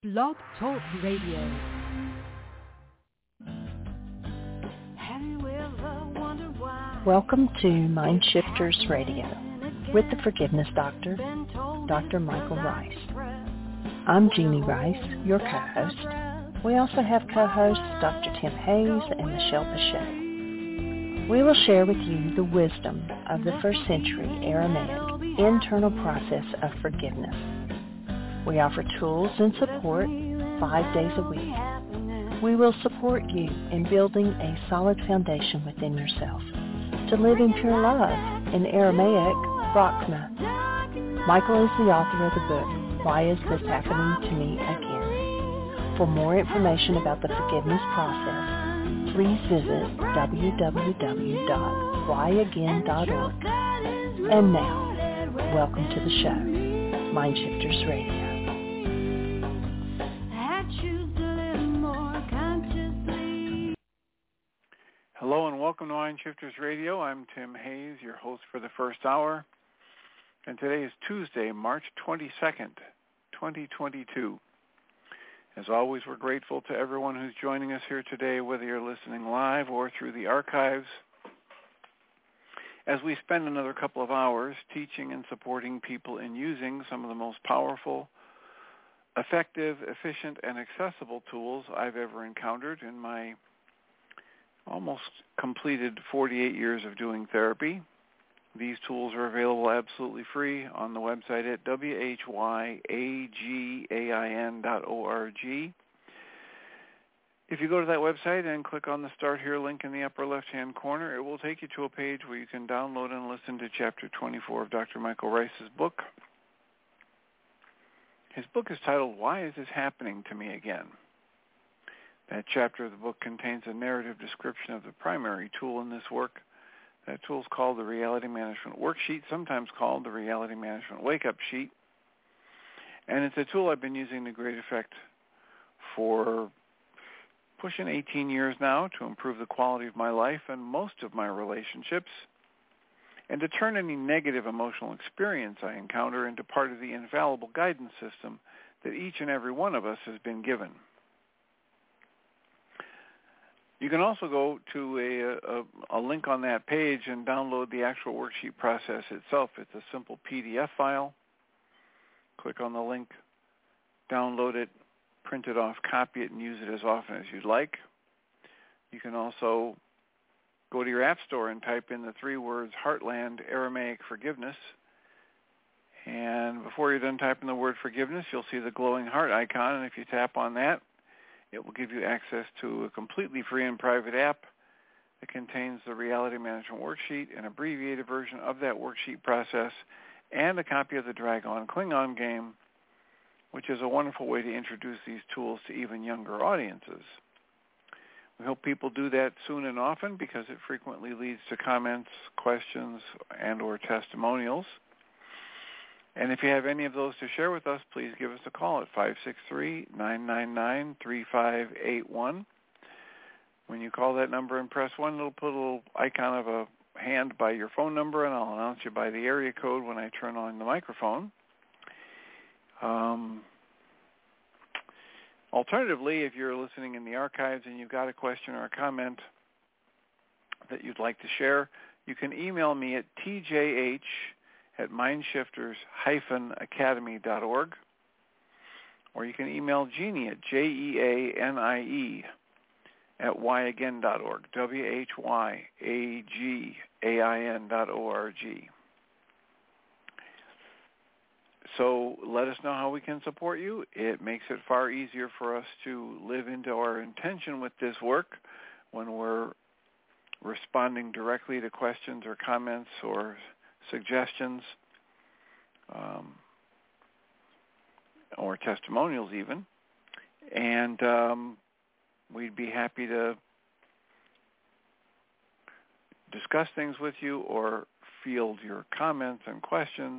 Blog Talk Radio. Welcome to Mind Shifters Radio with the Forgiveness Doctor, Dr. Michael Rice. I'm Jeannie Rice, your co-host. We also have co-hosts Dr. Tim Hayes and Michelle Bechet. We will share with you the wisdom of the first century Aramaic internal process of forgiveness. We offer tools and support 5 days a week. We will support you in building a solid foundation within yourself to live in pure love, in Aramaic, Rachma. Michael is the author of the book, Why Is This Happening to Me Again? For more information about the forgiveness process, please visit www.whyagain.org. And now, welcome to the show, Mind Shifters Radio. Hello and welcome to Mind Shifters Radio. I'm Tim Hayes, your host for the first hour. And today is Tuesday, March 22nd, 2022. As always, we're grateful to everyone who's joining us here today, whether you're listening live or through the archives, as we spend another couple of hours teaching and supporting people in using some of the most powerful, effective, efficient, and accessible tools I've ever encountered in my almost completed 48 years of doing therapy. These tools are available absolutely free on the website at whyagain.org. If you go to that website and click on the Start Here link in the upper left-hand corner, it will take you to a page where you can download and listen to Chapter 24 of Dr. Michael Rice's book. His book is titled, Why Is This Happening to Me Again? That chapter of the book contains a narrative description of the primary tool in this work. That tool is called the Reality Management Worksheet, sometimes called the Reality Management Wake-Up Sheet. And it's a tool I've been using to great effect for pushing 18 years now to improve the quality of my life and most of my relationships, and to turn any negative emotional experience I encounter into part of the infallible guidance system that each and every one of us has been given. You can also go to a link on that page and download the actual worksheet process itself. It's a simple PDF file. Click on the link, download it, print it off, copy it, and use it as often as you'd like. You can also go to your app store and type in the 3 words Heartland Aramaic Forgiveness. And before you're done typing the word forgiveness, you'll see the glowing heart icon. And if you tap on that, it will give you access to a completely free and private app that contains the Reality Management Worksheet, an abbreviated version of that worksheet process, and a copy of the Dragon Klingon game, which is a wonderful way to introduce these tools to even younger audiences. We hope people do that soon and often because it frequently leads to comments, questions, and or testimonials. And if you have any of those to share with us, please give us a call at 563-999-3581. When you call that number and press 1, it'll put a little icon of a hand by your phone number, and I'll announce you by the area code when I turn on the microphone. Alternatively, if you're listening in the archives and you've got a question or a comment that you'd like to share, you can email me at tjh@mindshifters-academy.org, or you can email Jeannie at jeanie@whyagain.org, whyagain.org. So let us know how we can support you. It makes it far easier for us to live into our intention with this work when we're responding directly to questions or comments or suggestions or testimonials even. And we'd be happy to discuss things with you or field your comments and questions.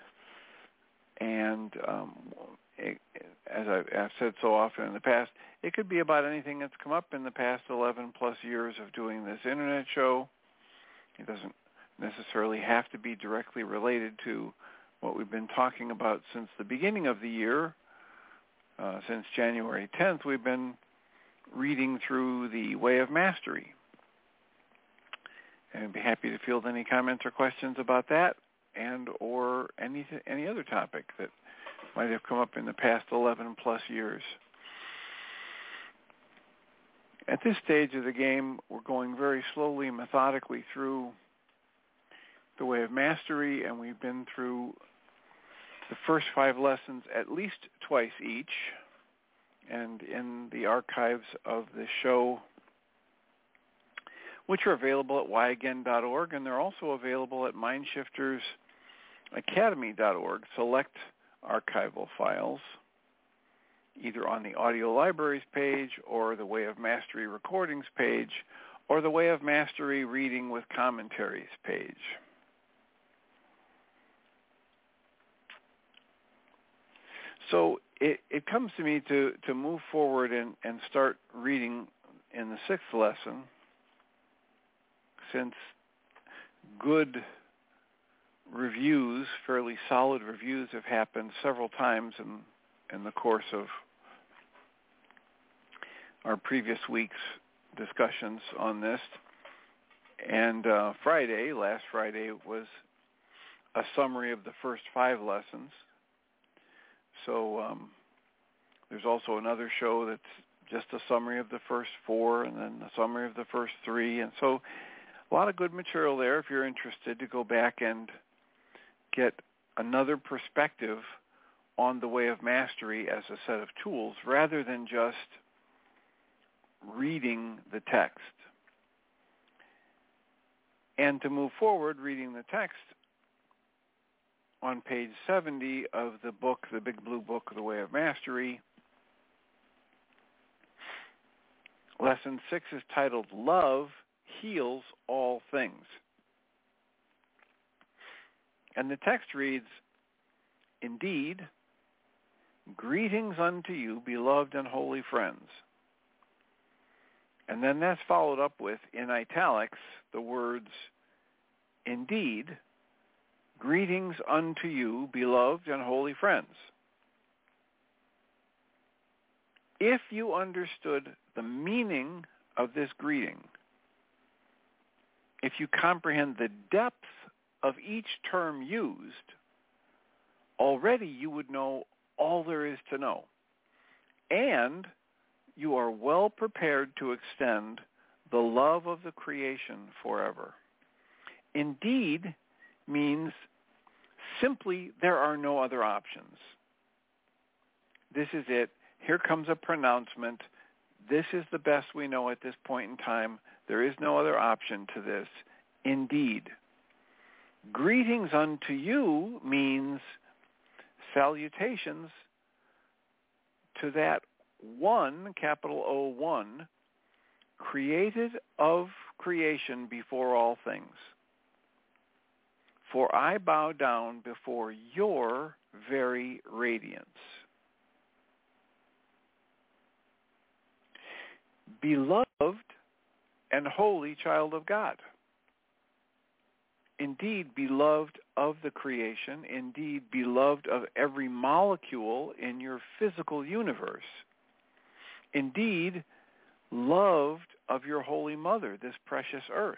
And as I've said so often in the past, it could be about anything that's come up in the past 11 plus years of doing this internet show. It doesn't necessarily have to be directly related to what we've been talking about since the beginning of the year, Since January 10th, we've been reading through The Way of Mastery. And I'd be happy to field any comments or questions about that and or any other topic that might have come up in the past 11 plus years. At this stage of the game, we're going very slowly and methodically through The Way of Mastery, and we've been through the first 5 lessons at least twice each. And in the archives of the show, which are available at whyagain.org, and they're also available at mindshiftersacademy.org. Select archival files, either on the audio libraries page or the Way of Mastery recordings page or the Way of Mastery reading with commentaries page. So it comes to me to move forward and start reading in the 6th lesson, since good reviews, fairly solid reviews, have happened several times in the course of our previous week's discussions on this. And last Friday, was a summary of the first 5 lessons. So there's also another show that's just a summary of the first 4 and then a summary of the first 3. And so a lot of good material there if you're interested to go back and get another perspective on the Way of Mastery as a set of tools rather than just reading the text. And to move forward, reading the text, on page 70 of the book, the Big Blue Book of the Way of Mastery, lesson 6 is titled, Love Heals All Things. And the text reads, Indeed, greetings unto you, beloved and holy friends. And then that's followed up with, in italics, the words, Indeed, greetings unto you, beloved and holy friends. If you understood the meaning of this greeting, if you comprehend the depth of each term used, already you would know all there is to know. And you are well prepared to extend the love of the creation forever. Indeed means simply there are no other options. This is it. Here comes a pronouncement. This is the best we know at this point in time. There is no other option to this. Indeed. Greetings unto you means salutations to that one, capital O1, created of creation before all things. For I bow down before your very radiance. Beloved and holy child of God. Indeed, beloved of the creation. Indeed, beloved of every molecule in your physical universe. Indeed, loved of your holy mother, this precious earth.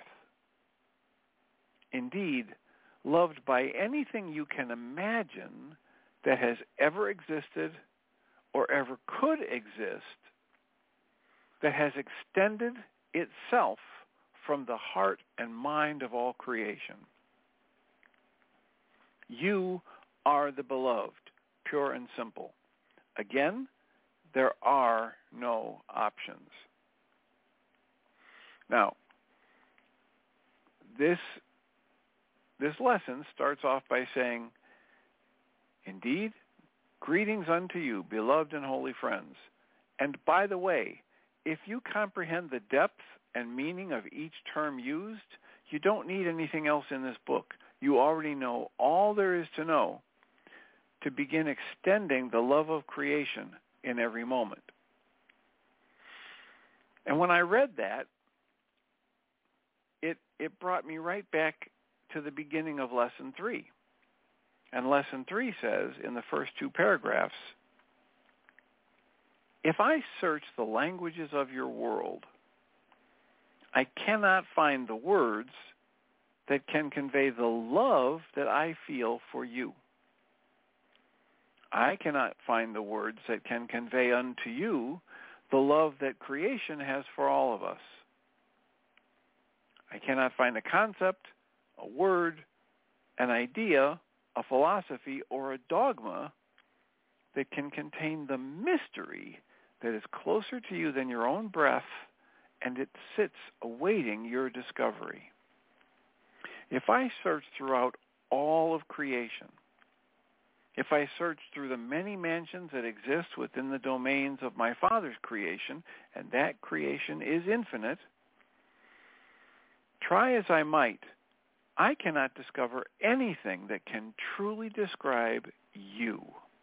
Indeed, loved by anything you can imagine that has ever existed or ever could exist, that has extended itself from the heart and mind of all creation. You are the beloved, pure and simple. Again, there are no options. Now, this lesson starts off by saying, Indeed, greetings unto you, beloved and holy friends. And by the way, if you comprehend the depth and meaning of each term used, you don't need anything else in this book. You already know all there is to know to begin extending the love of creation in every moment. And when I read that, it brought me right back to the beginning of Lesson 3. And Lesson 3 says, in the first 2 paragraphs, If I search the languages of your world, I cannot find the words that can convey the love that I feel for you. I cannot find the words that can convey unto you the love that creation has for all of us. I cannot find a concept, a word, an idea, a philosophy, or a dogma that can contain the mystery that is closer to you than your own breath, and it sits awaiting your discovery. If I search throughout all of creation, if I search through the many mansions that exist within the domains of my Father's creation, and that creation is infinite, try as I might, I cannot discover anything that can truly describe you.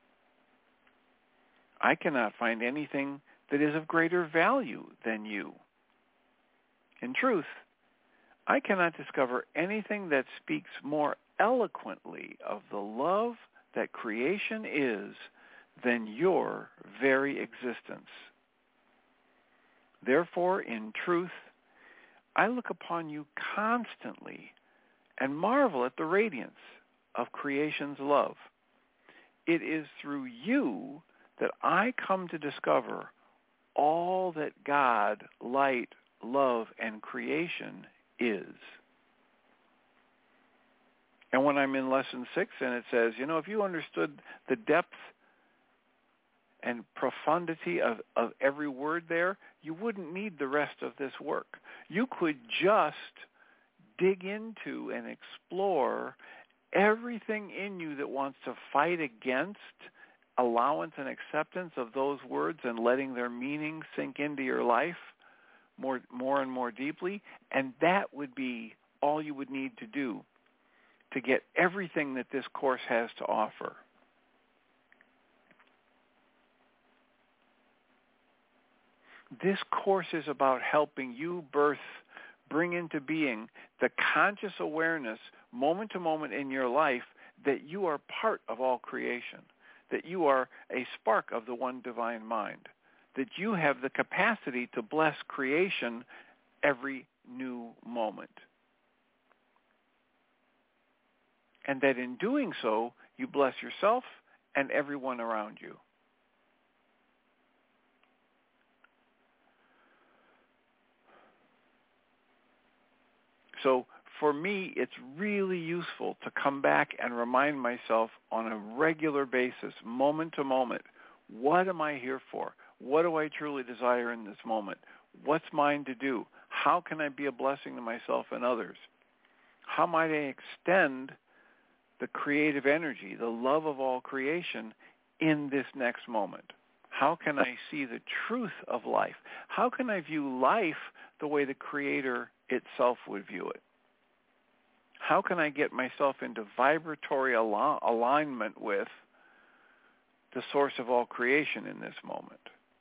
I cannot find anything that is of greater value than you. In truth, I cannot discover anything that speaks more eloquently of the love that creation is than your very existence. Therefore, in truth, I look upon you constantly and marvel at the radiance of creation's love. It is through you that I come to discover all that God, light, love, and creation is. And when I'm in lesson 6 and it says, if you understood the depth and profundity of every word there, you wouldn't need the rest of this work. You could just dig into and explore everything in you that wants to fight against allowance and acceptance of those words and letting their meaning sink into your life more and more deeply, and that would be all you would need to do to get everything that this course has to offer. This course is about helping you bring into being the conscious awareness moment to moment in your life that you are part of all creation, that you are a spark of the one divine mind, that you have the capacity to bless creation every new moment. And that in doing so, you bless yourself and everyone around you. So for me, it's really useful to come back and remind myself on a regular basis, moment to moment, what am I here for? What do I truly desire in this moment? What's mine to do? How can I be a blessing to myself and others? How might I extend the creative energy, the love of all creation in this next moment? How can I see the truth of life? How can I view life the way the Creator itself would view it? How can I get myself into vibratory alignment with the source of all creation in this moment?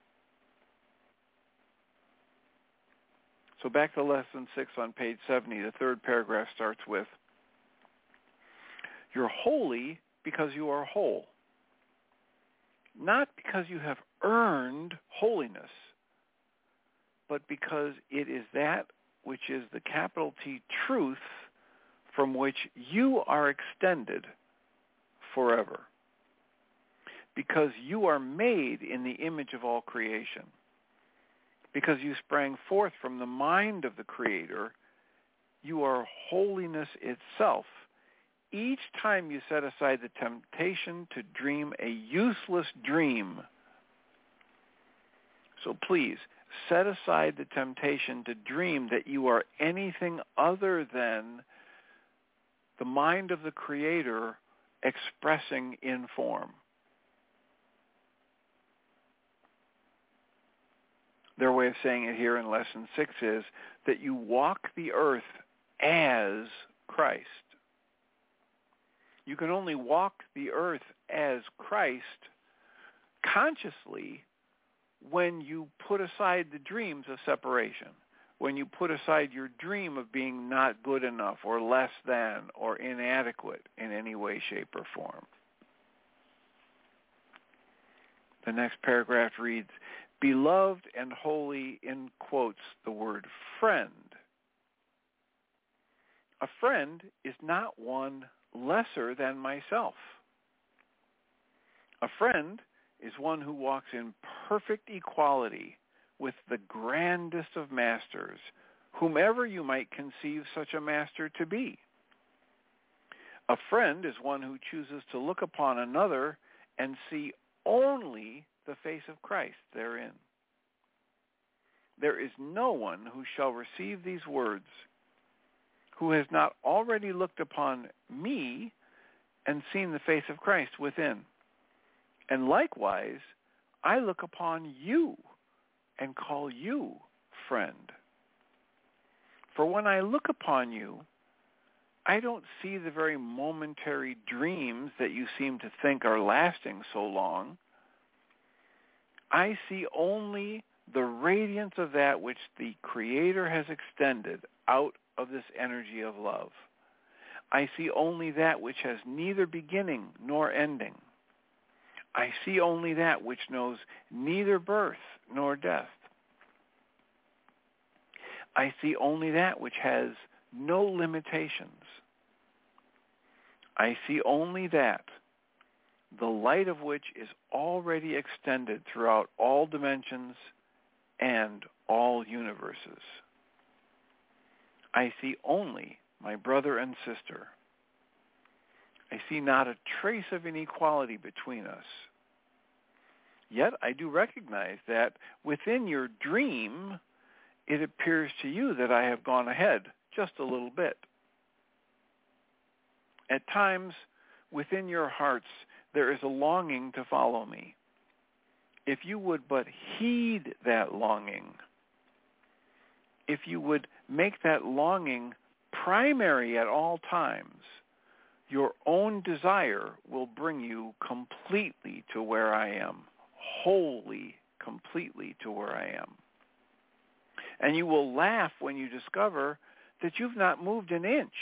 So back to lesson 6 on page 70, the third paragraph starts with, you're holy because you are whole, not because you have earned holiness, but because it is that which is the capital T truth from which you are extended forever. Because you are made in the image of all creation. Because you sprang forth from the mind of the Creator, you are holiness itself. Each time you set aside the temptation to dream a useless dream. So please, set aside the temptation to dream that you are anything other than the mind of the Creator expressing in form. Their way of saying it here in lesson 6 is that you walk the earth as Christ. You can only walk the earth as Christ consciously when you put aside the dreams of separation, when you put aside your dream of being not good enough or less than or inadequate in any way, shape, or form. The next paragraph reads, beloved and holy, in quotes, the word friend. A friend is not one lesser than myself. A friend is one who walks in perfect equality with the grandest of masters, whomever you might conceive such a master to be. A friend is one who chooses to look upon another and see only the face of Christ therein. There is no one who shall receive these words who has not already looked upon me and seen the face of Christ within. And likewise, I look upon you and call you friend. For when I look upon you, I don't see the very momentary dreams that you seem to think are lasting so long. I see only the radiance of that which the Creator has extended out of this energy of love. I see only that which has neither beginning nor ending. I see only that which knows neither birth nor death. I see only that which has no limitations. I see only that, the light of which is already extended throughout all dimensions and all universes. I see only my brother and sister. I see not a trace of inequality between us. Yet I do recognize that within your dream, it appears to you that I have gone ahead just a little bit. At times, within your hearts, there is a longing to follow me. If you would but heed that longing, if you would make that longing primary at all times, your own desire will bring you completely to where I am, wholly, completely to where I am. And you will laugh when you discover that you've not moved an inch,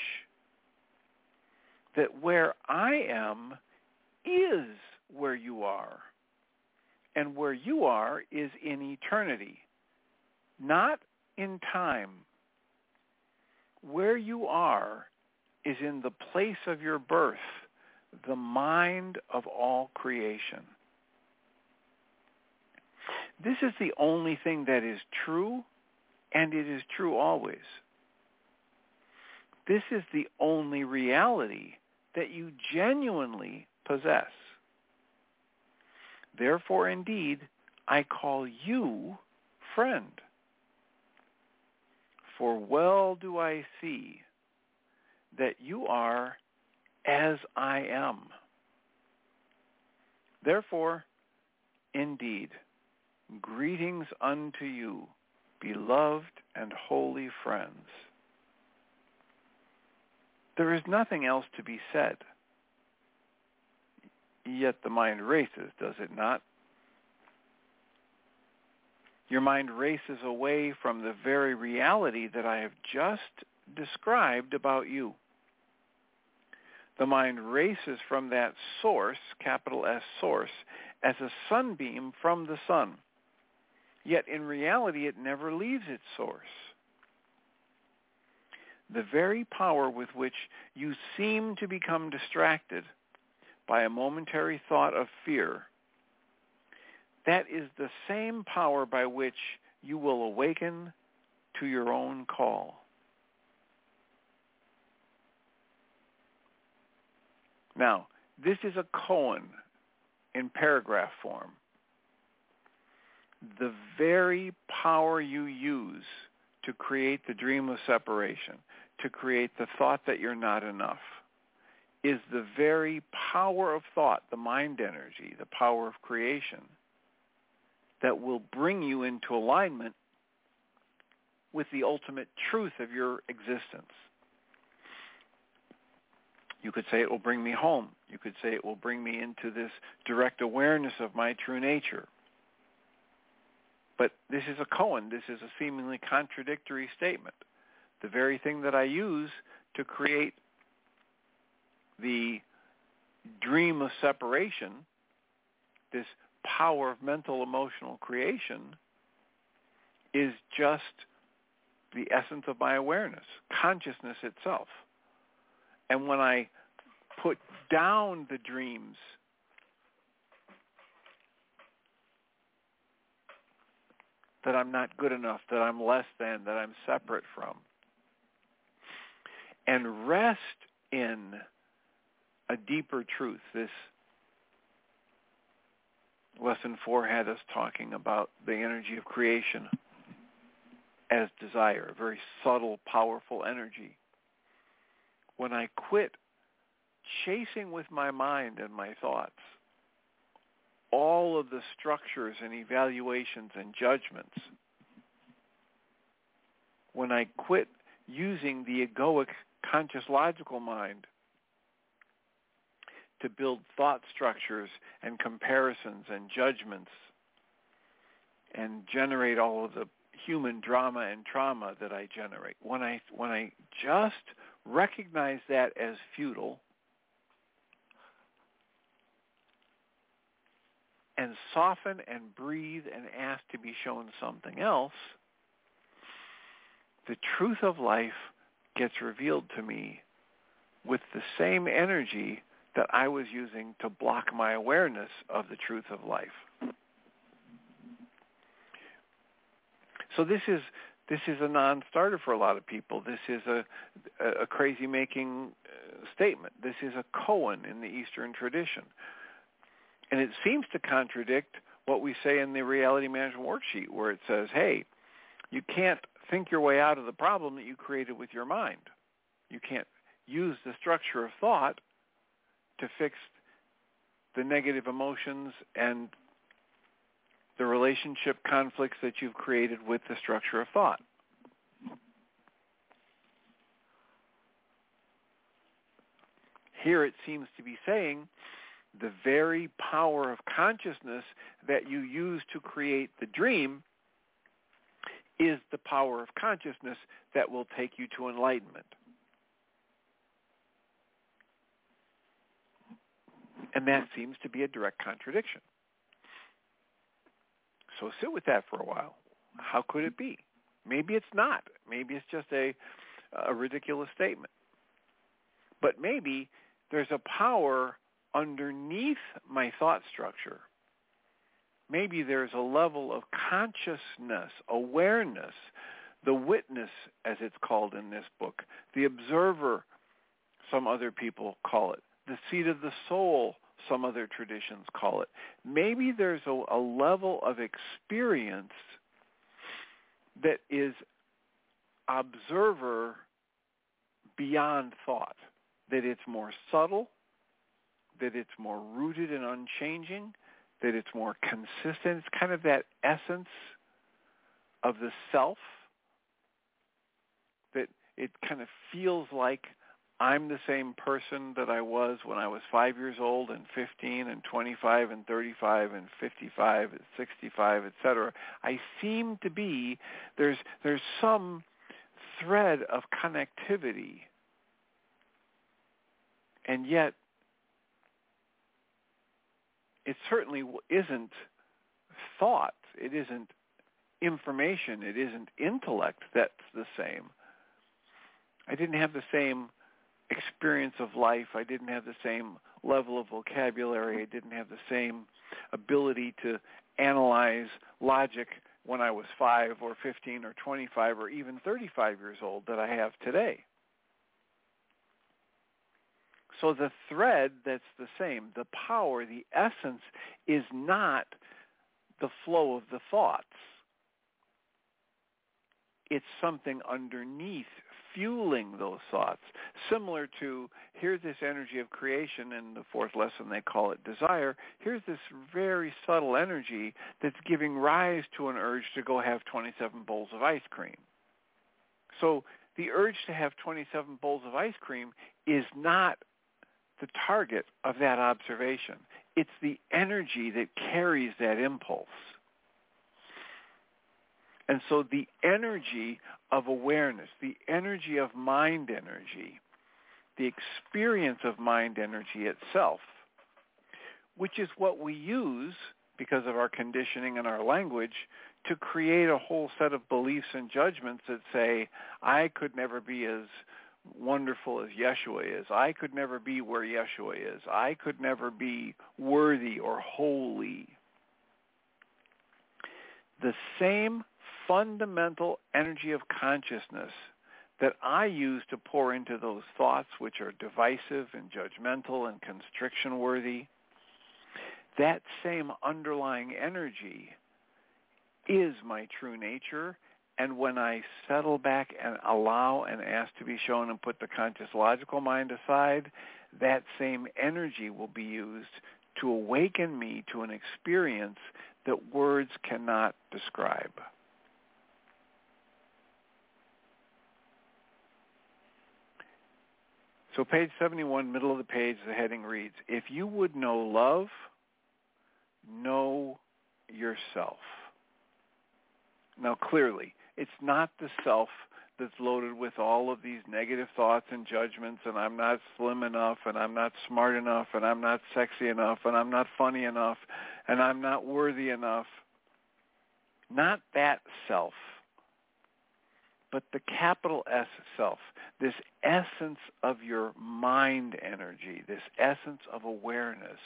that where I am is where you are, and where you are is in eternity, not in time. Where you are is in the place of your birth, the mind of all creation. This is the only thing that is true, and it is true always. This is the only reality that you genuinely possess. Therefore, indeed, I call you friend. For well do I see that you are as I am. Therefore, indeed, greetings unto you, beloved and holy friends. There is nothing else to be said. Yet the mind races, does it not? Your mind races away from the very reality that I have just described about you. The mind races from that source, capital S source, as a sunbeam from the sun. Yet in reality it never leaves its source. The very power with which you seem to become distracted by a momentary thought of fear, that is the same power by which you will awaken to your own call. Now, this is a koan in paragraph form. The very power you use to create the dream of separation, to create the thought that you're not enough, is the very power of thought, the mind energy, the power of creation, that will bring you into alignment with the ultimate truth of your existence. You could say it will bring me home. You could say it will bring me into this direct awareness of my true nature. But this is a koan. This is a seemingly contradictory statement. The very thing that I use to create the dream of separation, this power of mental emotional creation is just the essence of my awareness, consciousness itself. And when I put down the dreams that I'm not good enough, that I'm less than, that I'm separate from, and rest in a deeper truth. This lesson 4 had us talking about the energy of creation as desire, a very subtle, powerful energy. When I quit chasing with my mind and my thoughts all of the structures and evaluations and judgments, when I quit using the egoic conscious logical mind to build thought structures and comparisons and judgments and generate all of the human drama and trauma that I generate, when I just recognize that as futile and soften and breathe and ask to be shown something else, the truth of life gets revealed to me with the same energy that I was using to block my awareness of the truth of life. So this is a non-starter for a lot of people. This is a crazy-making statement. This is a koan in the Eastern tradition. And it seems to contradict what we say in the Reality Management Worksheet, where it says, hey, you can't think your way out of the problem that you created with your mind. You can't use the structure of thought to fix the negative emotions and the relationship conflicts that you've created with the structure of thought. Here it seems to be saying the very power of consciousness that you use to create the dream is the power of consciousness that will take you to enlightenment. And that seems to be a direct contradiction. So sit with that for a while. How could it be? Maybe it's not. Maybe it's just a ridiculous statement. But maybe there's a power underneath my thought structure. Maybe there's a level of consciousness, awareness, the witness, as it's called in this book, the observer, some other people call it, the seat of the soul, some other traditions call it. Maybe there's a level of experience that is observer beyond thought, that it's more subtle, that it's more rooted and unchanging, that it's more consistent. It's kind of that essence of the self, that it kind of feels like I'm the same person that I was when I was 5 years old and 15 and 25 and 35 and 55 and 65, etc. I seem to be, there's some thread of connectivity, and yet it certainly isn't thought, it isn't information, it isn't intellect that's the same. I didn't have the same experience of life. I didn't have the same level of vocabulary. I didn't have the same ability to analyze logic when I was 5 or 15 or 25 or even 35 years old that I have today. So the thread that's the same, the power, the essence is not the flow of the thoughts. It's something underneath fueling those thoughts. Similar to, here's this energy of creation, in the fourth lesson they call it desire. Here's this very subtle energy that's giving rise to an urge to go have 27 bowls of ice cream. So the urge to have 27 bowls of ice cream is not the target of that observation. It's the energy that carries that impulse. And so the energy of awareness, the energy of mind energy, the experience of mind energy itself, which is what we use because of our conditioning and our language, to create a whole set of beliefs and judgments that say, I could never be as wonderful as Yeshua is. I could never be where Yeshua is. I could never be worthy or holy. The same fundamental energy of consciousness that I use to pour into those thoughts which are divisive and judgmental and constriction-worthy, that same underlying energy is my true nature. And when I settle back and allow and ask to be shown and put the conscious logical mind aside, that same energy will be used to awaken me to an experience that words cannot describe. So page 71, middle of the page, the heading reads, if you would know love, know yourself. Now clearly, it's not the self that's loaded with all of these negative thoughts and judgments, and I'm not slim enough, and I'm not smart enough, and I'm not sexy enough, and I'm not funny enough, and I'm not worthy enough. Not that self, but the capital S self, this essence of your mind energy, this essence of awareness.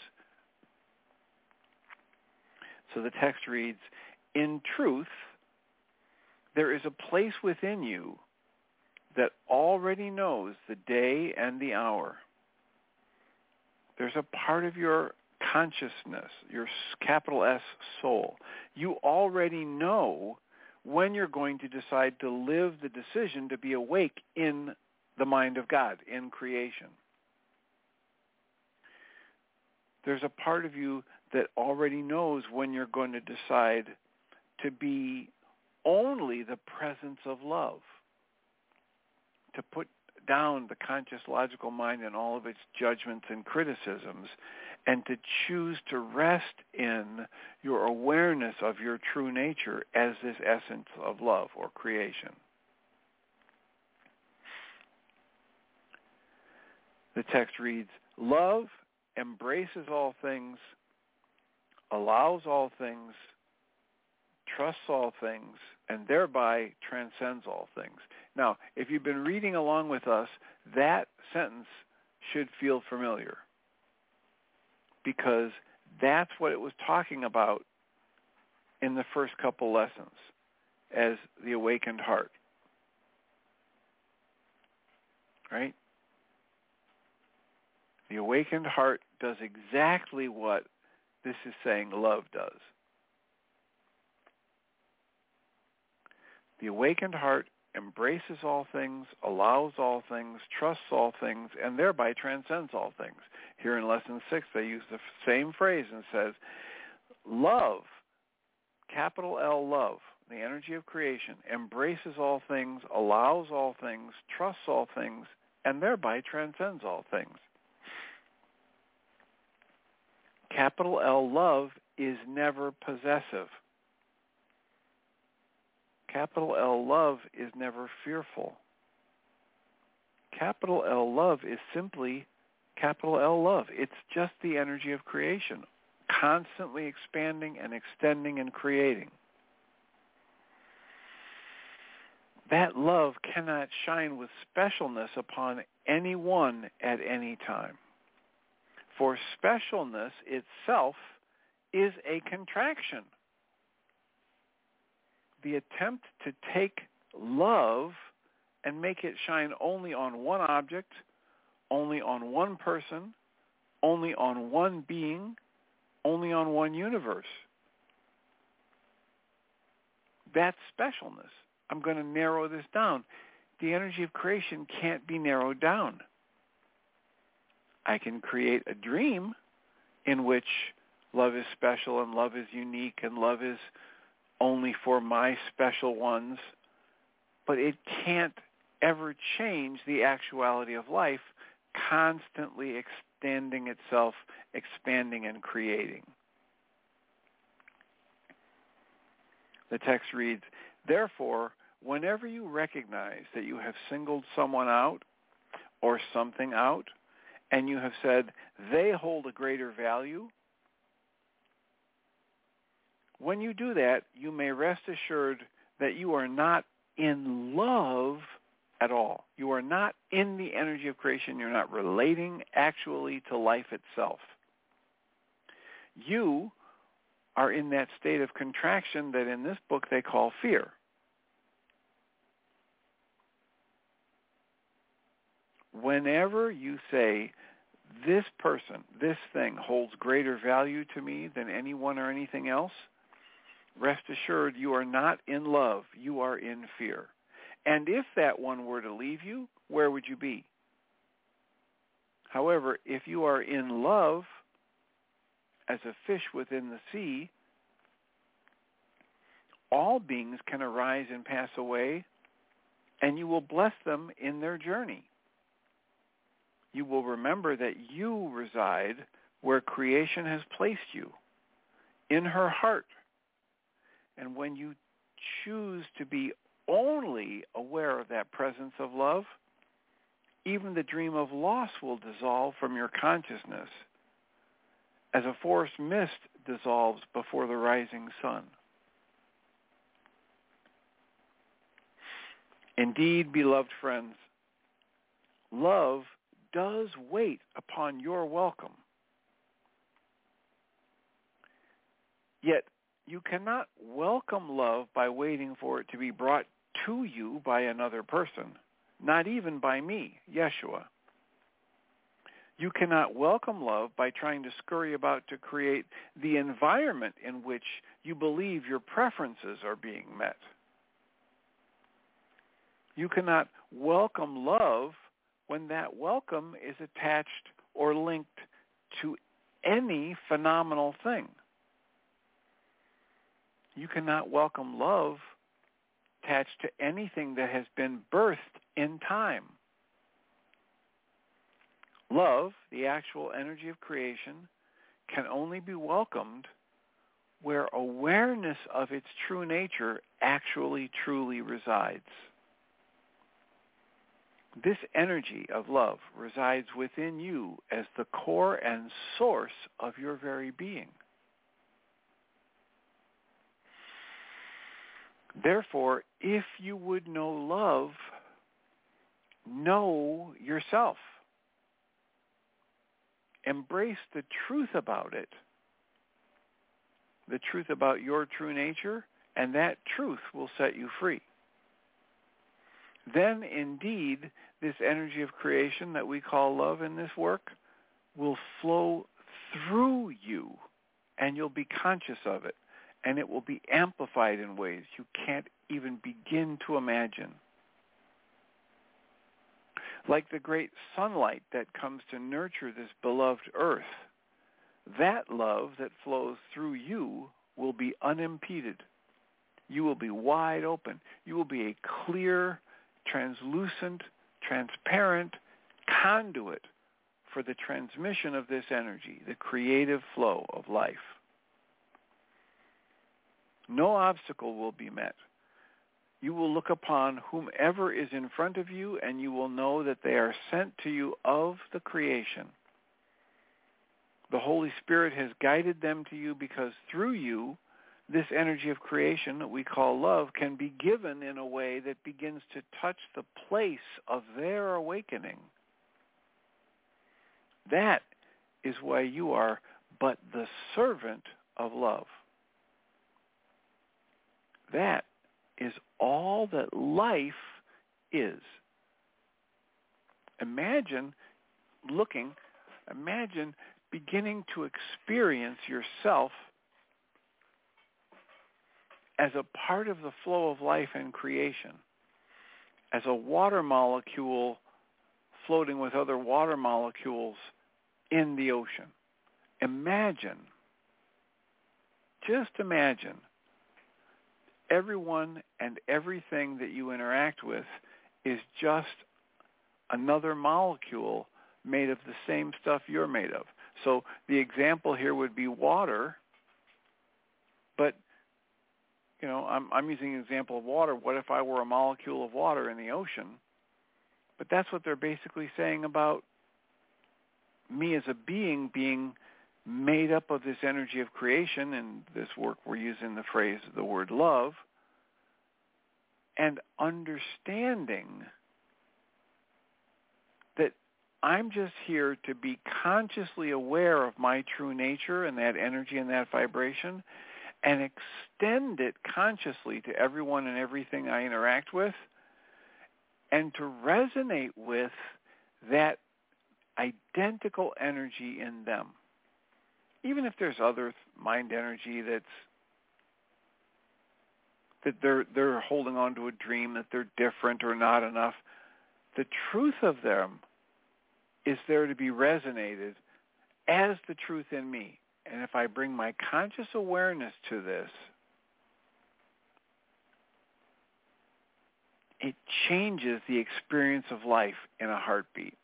So the text reads, in truth, there is a place within you that already knows the day and the hour. There's a part of your consciousness, your capital S soul. You already know when you're going to decide to live the decision to be awake in the mind of God, in creation. There's a part of you that already knows when you're going to decide to be only the presence of love, to put down the conscious logical mind and all of its judgments and criticisms, and to choose to rest in your awareness of your true nature as this essence of love or creation. The text reads, love embraces all things, allows all things, trusts all things, and thereby transcends all things. Now, if you've been reading along with us, that sentence should feel familiar, because that's what it was talking about in the first couple lessons as the awakened heart. Right? The awakened heart does exactly what this is saying love does. The awakened heart embraces all things, allows all things, trusts all things, and thereby transcends all things. Here in Lesson 6, they use the same phrase and says, love, capital L, love, the energy of creation, embraces all things, allows all things, trusts all things, and thereby transcends all things. Capital L, love, is never possessive. Capital L, love, is never fearful. Capital L, love, is simply capital L, love. It's just the energy of creation, constantly expanding and extending and creating. That love cannot shine with specialness upon anyone at any time. For specialness itself is a contraction. The attempt to take love and make it shine only on one object, only on one person, only on one being, only on one universe. That's specialness. I'm going to narrow this down. The energy of creation can't be narrowed down. I can create a dream in which love is special and love is unique and love is only for my special ones, but it can't ever change the actuality of life, constantly extending itself, expanding and creating. The text reads, therefore, whenever you recognize that you have singled someone out or something out, and you have said they hold a greater value, When you do that, you may rest assured that you are not in love at all. You are not in the energy of creation. You're not relating actually to life itself. You are in that state of contraction that in this book they call fear. Whenever you say, this person, this thing holds greater value to me than anyone or anything else, rest assured you are not in love. You are in fear. And if that one were to leave you, where would you be? However, if you are in love, as a fish within the sea, all beings can arise and pass away, and you will bless them in their journey. You will remember that you reside where creation has placed you, in her heart. And when you choose to be only aware of that presence of love, even the dream of loss will dissolve from your consciousness as a forest mist dissolves before the rising sun. Indeed, beloved friends, love does wait upon your welcome. Yet, you cannot welcome love by waiting for it to be brought to you by another person, not even by me, Yeshua. You cannot welcome love by trying to scurry about to create the environment in which you believe your preferences are being met. You cannot welcome love when that welcome is attached or linked to any phenomenal thing. You cannot welcome love attached to anything that has been birthed in time. Love, the actual energy of creation, can only be welcomed where awareness of its true nature actually truly resides. This energy of love resides within you as the core and source of your very being. Therefore, if you would know love, know yourself. Embrace the truth about it, the truth about your true nature, and that truth will set you free. Then, indeed, this energy of creation that we call love in this work will flow through you, and you'll be conscious of it, and it will be amplified in ways you can't even begin to imagine. Like the great sunlight that comes to nurture this beloved earth, that love that flows through you will be unimpeded. You will be wide open. You will be a clear, translucent, transparent conduit for the transmission of this energy, the creative flow of life. No obstacle will be met. You will look upon whomever is in front of you, and you will know that they are sent to you of the creation. The Holy Spirit has guided them to you because through you, this energy of creation that we call love can be given in a way that begins to touch the place of their awakening. That is why you are but the servant of love. That is all that life is. Imagine beginning to experience yourself as a part of the flow of life and creation, as a water molecule floating with other water molecules in the ocean. Just imagine, everyone and everything that you interact with is just another molecule made of the same stuff you're made of. So the example here would be water, but I'm using an example of water. What if I were a molecule of water in the ocean? But that's what they're basically saying about me as a being made up of this energy of creation. In this work, we're using the word love, and understanding that I'm just here to be consciously aware of my true nature and that energy and that vibration, and extend it consciously to everyone and everything I interact with, and to resonate with that identical energy in them. Even if there's other mind energy that they're holding on to a dream, that they're different or not enough, the truth of them is there to be resonated as the truth in me. And if I bring my conscious awareness to this, it changes the experience of life in a heartbeat.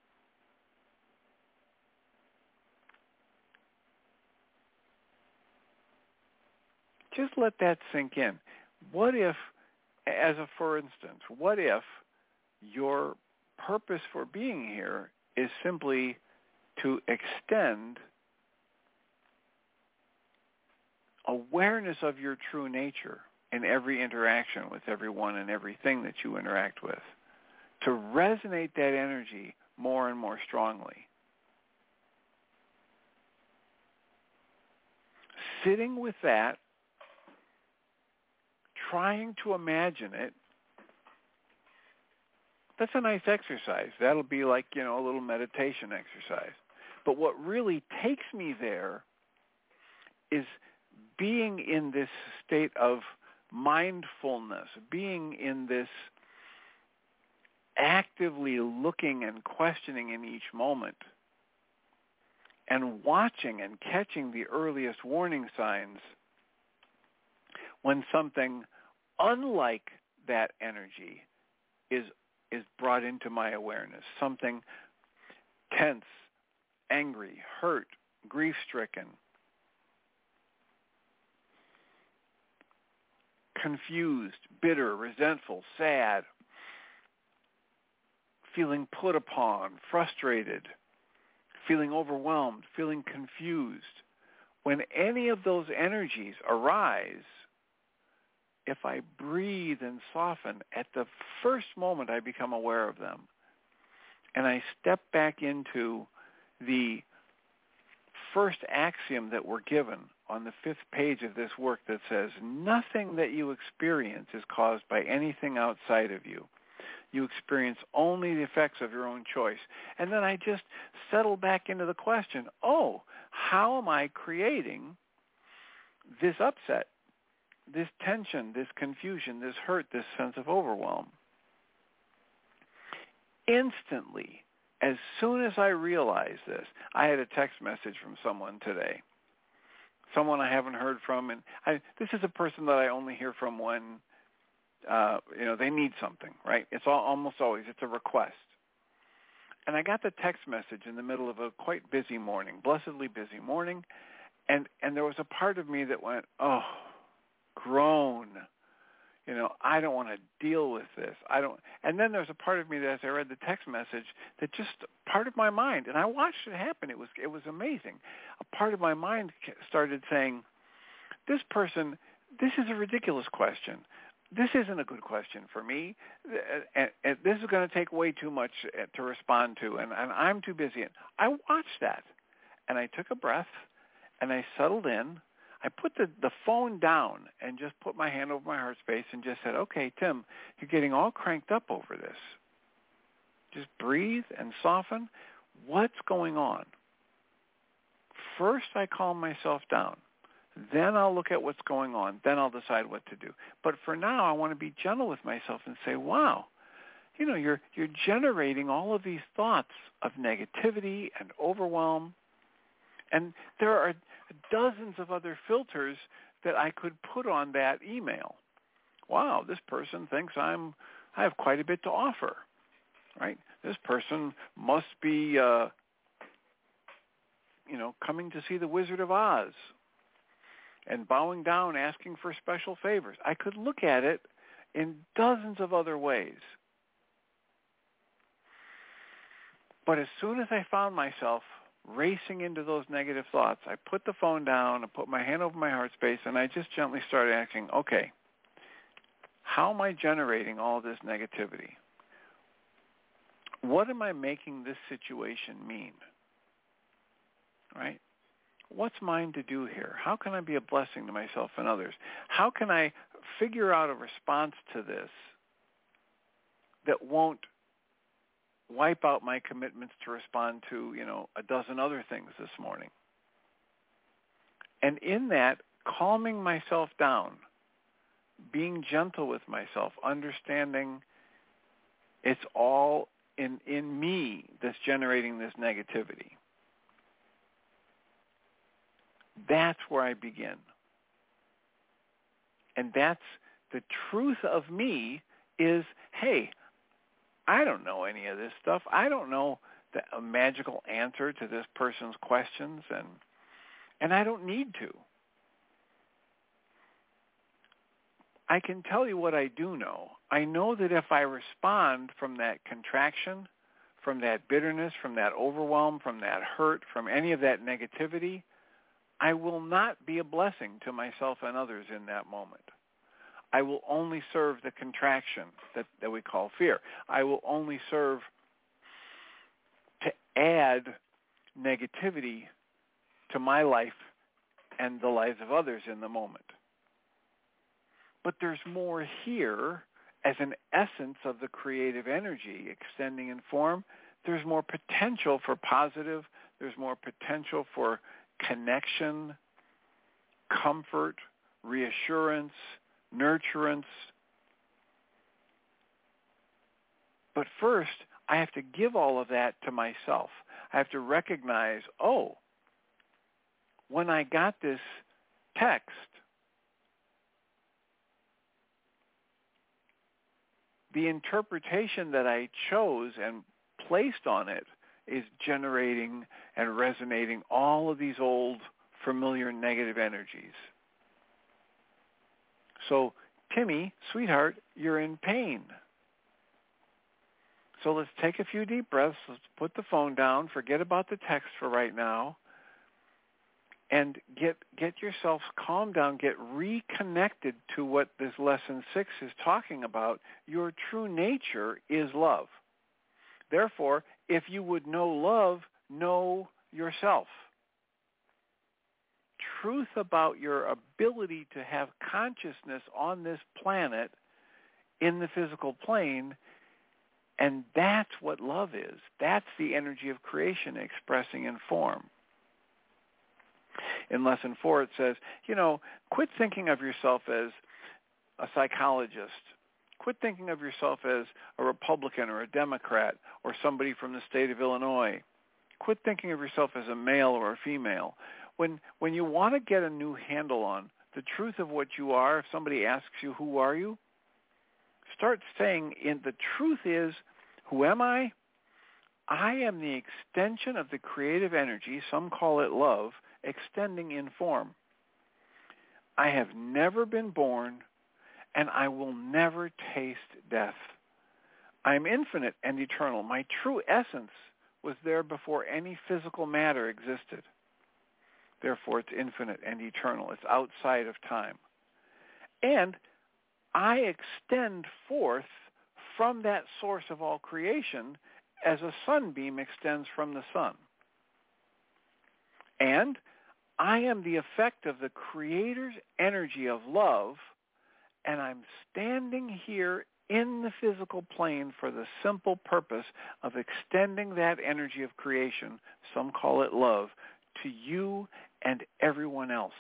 Just let that sink in. What if, for instance, what if your purpose for being here is simply to extend awareness of your true nature in every interaction with everyone and everything that you interact with, to resonate that energy more and more strongly. Sitting with that, trying to imagine it, that's a nice exercise. That'll be like, a little meditation exercise. But what really takes me there is being in this state of mindfulness, being in this actively looking and questioning in each moment, and watching and catching the earliest warning signs when something unlike that energy is brought into my awareness, something tense, angry, hurt, grief-stricken, confused, bitter, resentful, sad, feeling put upon, frustrated, feeling overwhelmed, feeling confused. When any of those energies arise, if I breathe and soften, at the first moment I become aware of them, and I step back into the first axiom that we're given on the 5th page of this work that says, nothing that you experience is caused by anything outside of you. You experience only the effects of your own choice. And then I just settle back into the question, how am I creating this upset, this tension, this confusion, this hurt, this sense of overwhelm? Instantly, as soon as I realized this, I had a text message from someone today, someone I haven't heard from, and this is a person that I only hear from when they need something, right? It's almost always, it's a request. And I got the text message in the middle of a quite busy morning, blessedly busy morning, and there was a part of me that went, groan. I don't want to deal with this. And then there's a part of me that, as I read the text message, that just part of my mind, and I watched it happen. It was amazing. A part of my mind started saying, this is a ridiculous question. This isn't a good question for me. And this is going to take way too much to respond to, and I'm too busy. I watched that, and I took a breath, and I settled in. I put the phone down and just put my hand over my heart space and just said, okay, Tim, you're getting all cranked up over this. Just breathe and soften. What's going on? First, I calm myself down. Then I'll look at what's going on. Then I'll decide what to do. But for now, I want to be gentle with myself and say, wow, you're generating all of these thoughts of negativity and overwhelm. And there are dozens of other filters that I could put on that email. Wow, this person thinks I have quite a bit to offer, right? This person must be, coming to see the Wizard of Oz and bowing down, asking for special favors. I could look at it in dozens of other ways. But as soon as I found myself racing into those negative thoughts, I put the phone down, I put my hand over my heart space, and I just gently started asking, okay, how am I generating all this negativity? What am I making this situation mean? Right? What's mine to do here? How can I be a blessing to myself and others? How can I figure out a response to this that won't wipe out my commitments to respond to, a dozen other things this morning? And in that, calming myself down, being gentle with myself, understanding it's all in me that's generating this negativity. That's where I begin. And that's the truth of me is, hey, I don't know any of this stuff. I don't know a magical answer to this person's questions, and I don't need to. I can tell you what I do know. I know that if I respond from that contraction, from that bitterness, from that overwhelm, from that hurt, from any of that negativity, I will not be a blessing to myself and others in that moment. I will only serve the contraction that we call fear. I will only serve to add negativity to my life and the lives of others in the moment. But there's more here as an essence of the creative energy extending in form. There's more potential for positive. There's more potential for connection, comfort, reassurance, nurturance. But first, I have to give all of that to myself. I have to recognize, when I got this text, the interpretation that I chose and placed on it is generating and resonating all of these old, familiar negative energies. So, Timmy, sweetheart, you're in pain. So let's take a few deep breaths. Let's put the phone down. Forget about the text for right now. And get yourself calmed down. Get reconnected to what this lesson 6 is talking about. Your true nature is love. Therefore, if you would know love, know yourself. Truth about your ability to have consciousness on this planet in the physical plane, and that's what love is. That's the energy of creation expressing in form. In Lesson 4, it says, quit thinking of yourself as a psychologist. Quit thinking of yourself as a Republican or a Democrat or somebody from the state of Illinois. Quit thinking of yourself as a male or a female. When you want to get a new handle on the truth of what you are, if somebody asks you, who are you? Start saying, the truth is, who am I? I am the extension of the creative energy, some call it love, extending in form. I have never been born, and I will never taste death. I am infinite and eternal. My true essence was there before any physical matter existed. Therefore, it's infinite and eternal. It's outside of time. And I extend forth from that source of all creation as a sunbeam extends from the sun. And I am the effect of the Creator's energy of love, and I'm standing here in the physical plane for the simple purpose of extending that energy of creation, some call it love, to you and everyone else.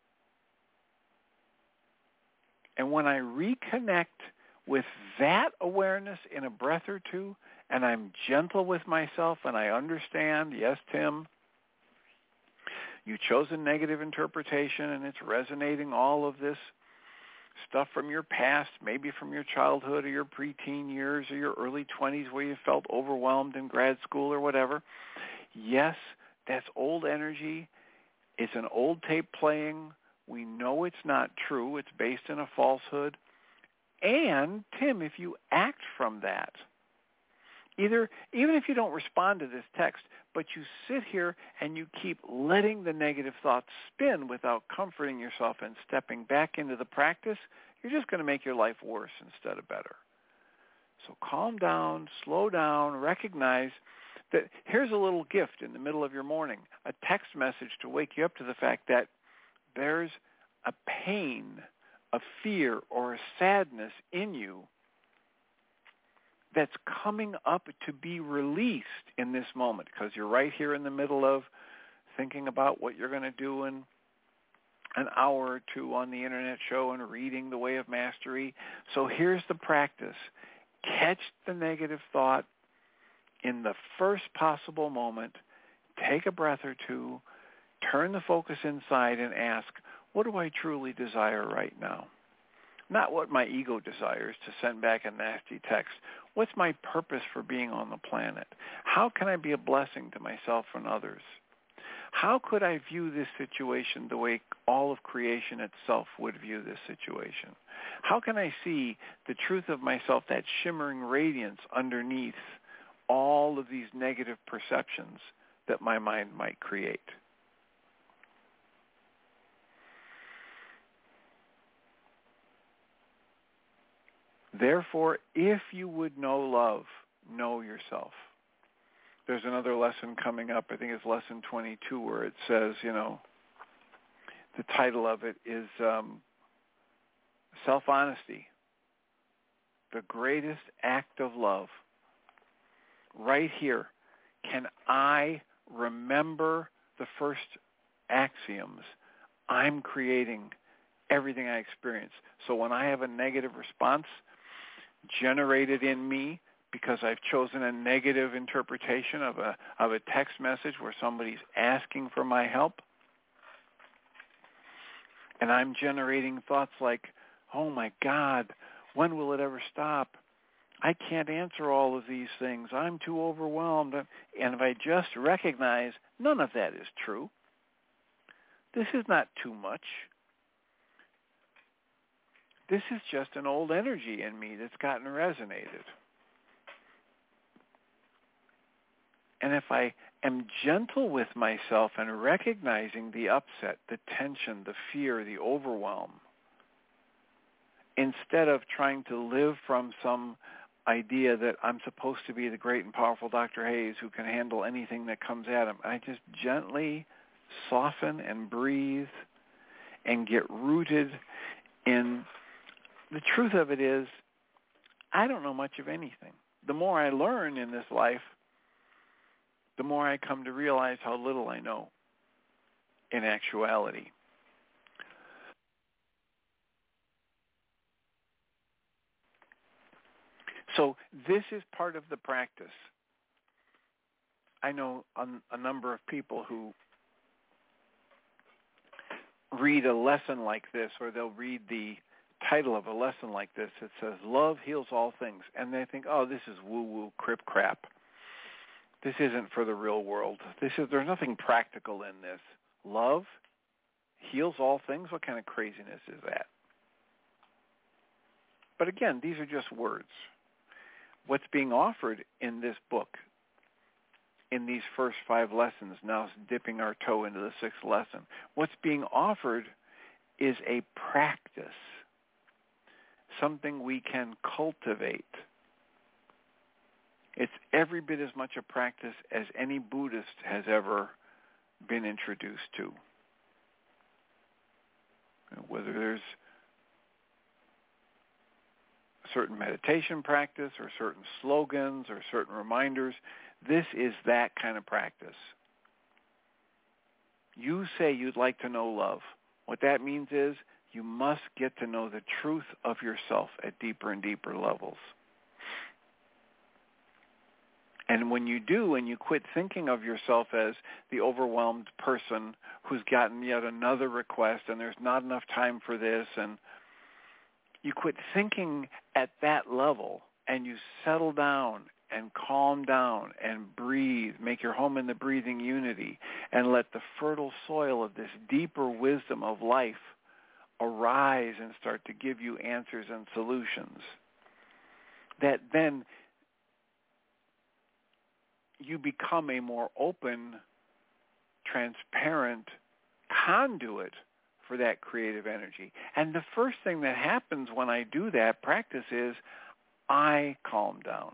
And when I reconnect with that awareness in a breath or two, and I'm gentle with myself and I understand, yes, Tim, you chose a negative interpretation and it's resonating all of this stuff from your past, maybe from your childhood or your preteen years or your early 20s where you felt overwhelmed in grad school or whatever. Yes, that's old energy. It's an old tape playing. We know it's not true. It's based in a falsehood. And, Tim, if you act from that, Even if you don't respond to this text, but you sit here and you keep letting the negative thoughts spin without comforting yourself and stepping back into the practice, you're just going to make your life worse instead of better. So calm down, slow down, recognize that here's a little gift in the middle of your morning, a text message to wake you up to the fact that there's a pain, a fear, or a sadness in you that's coming up to be released in this moment, because you're right here in the middle of thinking about what you're going to do in an hour or two on the internet show and reading The Way of Mastery. So here's the practice. Catch the negative thought in the first possible moment. Take a breath or two. Turn the focus inside and ask, what do I truly desire right now? Not what my ego desires to send back a nasty text. What's my purpose for being on the planet? How can I be a blessing to myself and others? How could I view this situation the way all of creation itself would view this situation? How can I see the truth of myself, that shimmering radiance underneath all of these negative perceptions that my mind might create? Therefore, if you would know love, know yourself. There's another lesson coming up, I think it's lesson 22, where it says, the title of it is Self-Honesty, the greatest act of love. Right here, can I remember the first axioms? I'm creating everything I experience. So when I have a negative response generated in me because I've chosen a negative interpretation of a text message where somebody's asking for my help, and I'm generating thoughts like, oh my God, when will it ever stop? I can't answer all of these things. I'm too overwhelmed. And if I just recognize none of that is true, this is not too much. This is just an old energy in me that's gotten resonated. And if I am gentle with myself and recognizing the upset, the tension, the fear, the overwhelm, instead of trying to live from some idea that I'm supposed to be the great and powerful Dr. Hayes who can handle anything that comes at him, I just gently soften and breathe and get rooted in the truth of it is, I don't know much of anything. The more I learn in this life, the more I come to realize how little I know in actuality. So this is part of the practice. I know a number of people who read a lesson like this, or they'll read the title of a lesson like this. It says, Love Heals All Things. And they think, oh, this is woo-woo, crap. This isn't for the real world. There's nothing practical in this. Love heals all things? What kind of craziness is that? But again, these are just words. What's being offered in this book, in these first 5 lessons, now dipping our toe into the 6th lesson, what's being offered is a practice, something we can cultivate. It's every bit as much a practice as any Buddhist has ever been introduced to. Whether there's a certain meditation practice or certain slogans or certain reminders, this is that kind of practice. You say you'd like to know love. What that means is you must get to know the truth of yourself at deeper and deeper levels. And when you do, and you quit thinking of yourself as the overwhelmed person who's gotten yet another request and there's not enough time for this, and you quit thinking at that level and you settle down and calm down and breathe, make your home in the breathing unity, and let the fertile soil of this deeper wisdom of life arise and start to give you answers and solutions, that then you become a more open, transparent conduit for that creative energy. And the first thing that happens when I do that practice is I calm down.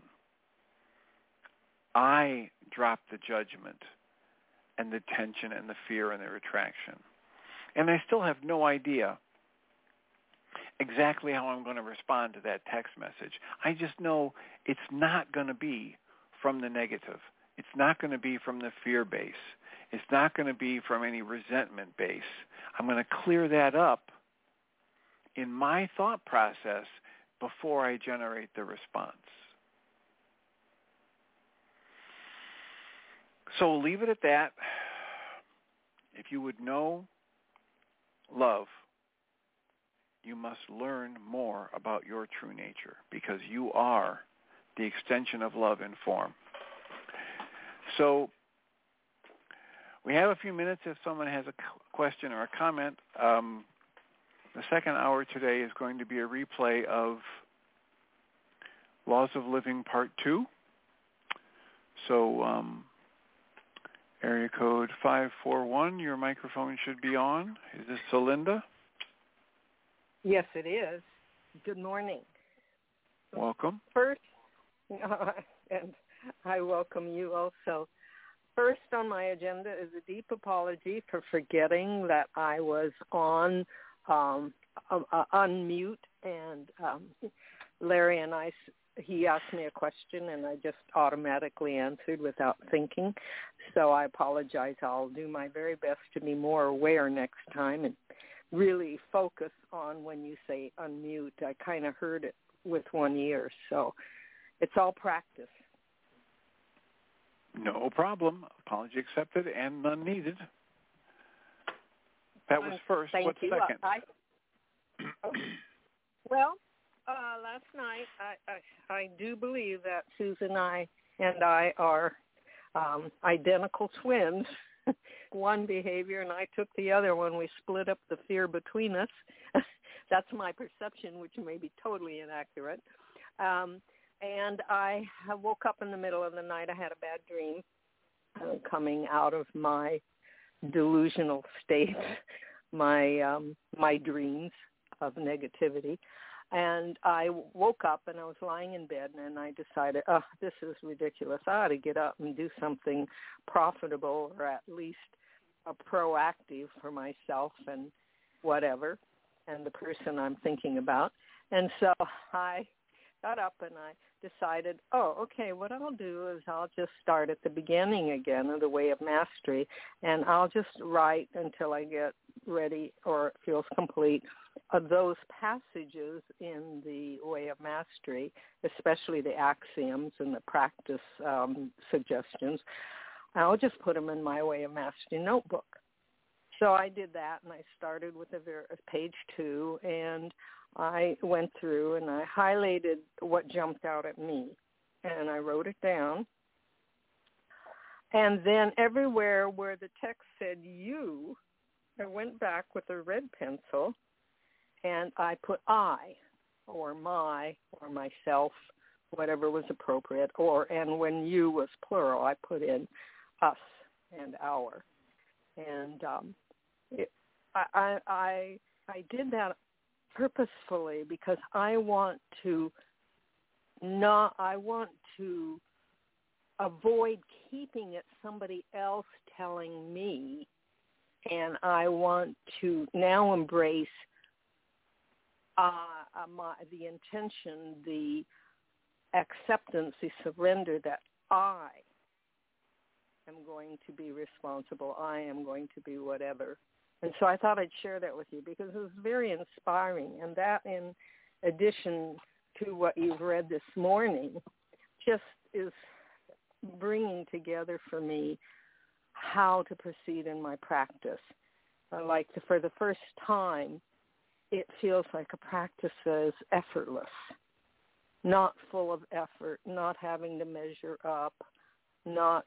I drop the judgment and the tension and the fear and the retraction. And I still have no idea exactly how I'm going to respond to that text message. I just know it's not going to be from the negative. It's not going to be from the fear base. It's not going to be from any resentment base. I'm going to clear that up in my thought process before I generate the response. So leave it at that. If you would know love, you must learn more about your true nature, because you are the extension of love in form. So we have a few minutes if someone has a question or a comment. The second hour today is going to be a replay of Laws of Living Part 2. So area code 541, your microphone should be on. Is this Celinda? Yes, it is. Good morning. Welcome. First, and I welcome you also. First on my agenda is a deep apology for forgetting that I was on unmute, and Larry and I, he asked me a question and I just automatically answered without thinking. So I apologize. I'll do my very best to be more aware next time and really focus on when you say unmute. I kind of heard it with one ear, so it's all practice. No problem. Apology accepted and none needed. That was first. What's second? Well, last night I do believe that Susan and I are identical twins. One behavior and I took the other one. We split up the fear between us. That's my perception, which may be totally inaccurate. And I woke up in the middle of the night. I had a bad dream coming out of my delusional state, my dreams of negativity. And I woke up and I was lying in bed and I decided, this is ridiculous. I ought to get up and do something profitable or at least proactive for myself and whatever and the person I'm thinking about. And so I got up and I decided, what I'll do is I'll just start at the beginning again of the Way of Mastery, and I'll just write until I get ready or it feels complete of those passages in the Way of Mastery, especially the axioms and the practice suggestions. I'll just put them in my Way of Mastery notebook. So I did that, and I started with page 2, and I went through and I highlighted what jumped out at me, and I wrote it down. And then everywhere where the text said you, I went back with a red pencil, and I put I or my or myself, whatever was appropriate, and when you was plural, I put in us and our. And I did that purposefully because I want to avoid keeping it somebody else telling me, and I want to now embrace the intention, the acceptance, the surrender that I am going to be responsible. I am going to be whatever. And so I thought I'd share that with you because it was very inspiring. And that, in addition to what you've read this morning, just is bringing together for me how to proceed in my practice. For the first time, it feels like a practice that is effortless, not full of effort, not having to measure up, not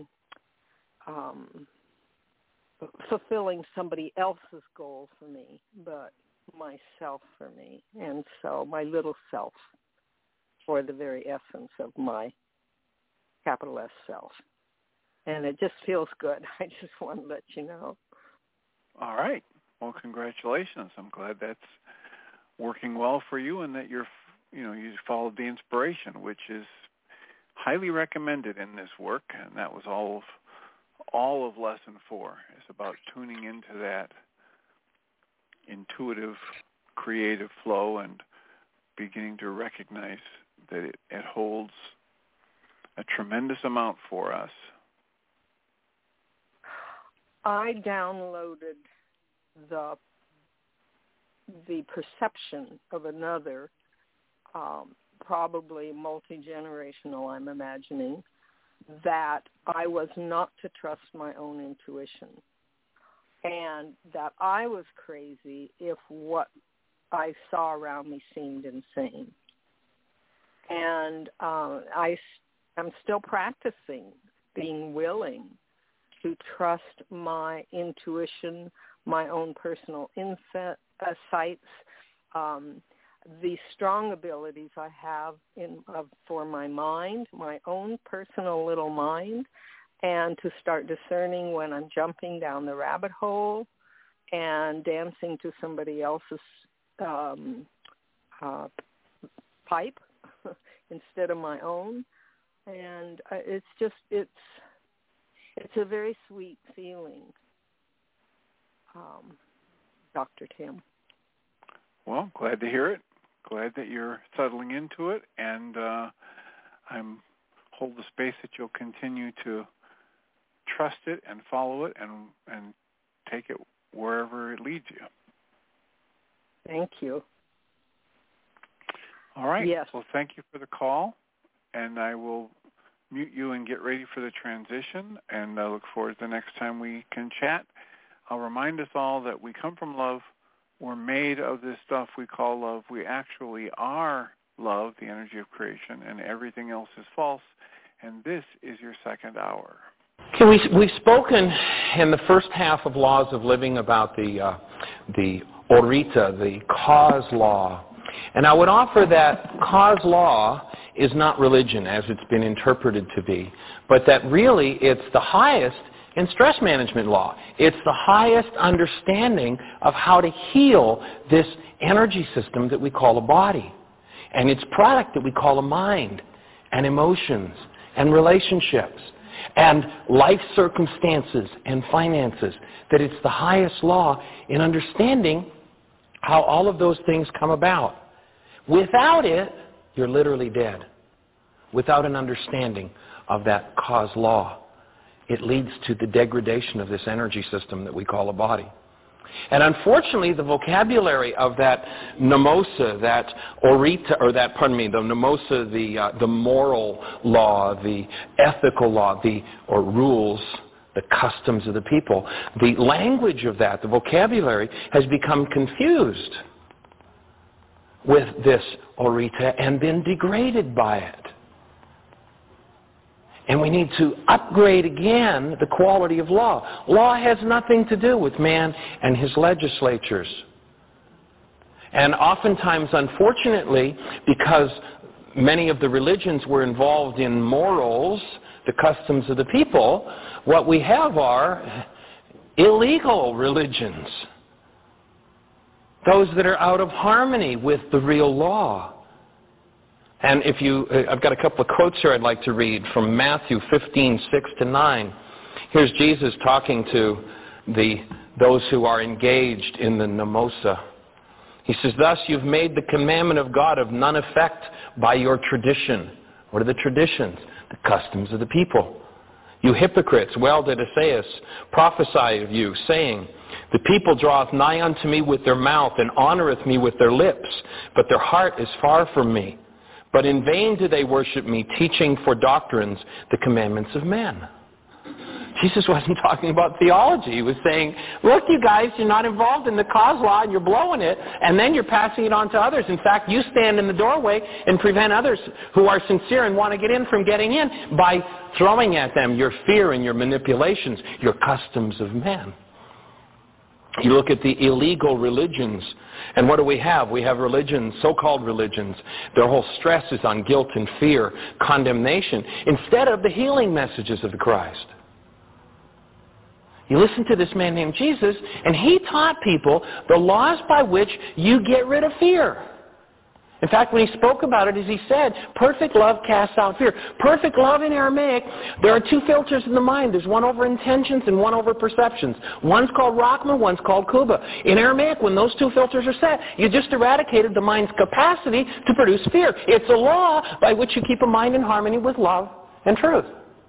fulfilling somebody else's goal for me, but myself for me. And so my little self for the very essence of my capital S self. And it just feels good. I just want to let you know. All right. Well, congratulations. I'm glad that's working well for you and that you followed the inspiration, which is highly recommended in this work. And that was all of Lesson 4 is about tuning into that intuitive, creative flow and beginning to recognize that it holds a tremendous amount for us. I downloaded the perception of another, probably multi-generational, I'm imagining, that I was not to trust my own intuition and that I was crazy if what I saw around me seemed insane. And I'm still practicing being willing to trust my intuition, my own personal insights, the strong abilities I have for my mind, my own personal little mind, and to start discerning when I'm jumping down the rabbit hole and dancing to somebody else's pipe instead of my own. And it's a very sweet feeling, Dr. Tim. Well, glad to hear it. Glad that you're settling into it, and I'm hold the space that you'll continue to trust it and follow it and take it wherever it leads you. Thank you. All right. Yes. Well, thank you for the call, and I will mute you and get ready for the transition, and I look forward to the next time we can chat. I'll remind us all that we come from love. We're made of this stuff we call love. We actually are love, the energy of creation, and everything else is false. And this is your second hour. Okay, we've spoken in the first half of Laws of Living about the Orita, the cause law. And I would offer that cause law is not religion as it's been interpreted to be, but that really it's the highest in stress management law. It's the highest understanding of how to heal this energy system that we call a body, and its product that we call a mind, and emotions, and relationships, and life circumstances, and finances. That it's the highest law in understanding how all of those things come about. Without it, you're literally dead. Without an understanding of that cause law, it leads to the degradation of this energy system that we call a body. And unfortunately, the vocabulary of that namosa, that orita, or that, the namosa, the moral law, the ethical law, or rules, the customs of the people, the language of that, the vocabulary, has become confused with this orita and been degraded by it. And we need to upgrade again the quality of law. Law has nothing to do with man and his legislatures. And oftentimes, unfortunately, because many of the religions were involved in morals, the customs of the people, what we have are illegal religions. Those that are out of harmony with the real law. And I've got a couple of quotes here I'd like to read from Matthew 15:6-9. Here's Jesus talking to those who are engaged in the namosa. He says, "Thus you've made the commandment of God of none effect by your tradition." What are the traditions? The customs of the people. "You hypocrites, well did Esaias prophesy of you, saying, the people draweth nigh unto me with their mouth, and honoreth me with their lips, but their heart is far from me. But in vain do they worship me, teaching for doctrines the commandments of men." Jesus wasn't talking about theology. He was saying, look, you guys, you're not involved in the cause law, and you're blowing it, and then you're passing it on to others. In fact, you stand in the doorway and prevent others who are sincere and want to get in from getting in by throwing at them your fear and your manipulations, your customs of men. You look at the illegal religions, and what do we have? We have religions, so-called religions. Their whole stress is on guilt and fear, condemnation, instead of the healing messages of the Christ. You listen to this man named Jesus, and he taught people the laws by which you get rid of fear. In fact, when he spoke about it, as he said, perfect love casts out fear. Perfect love in Aramaic, there are two filters in the mind. There's one over intentions and one over perceptions. One's called Rachma, one's called Kuba. In Aramaic, when those two filters are set, you just eradicated the mind's capacity to produce fear. It's a law by which you keep a mind in harmony with love and truth.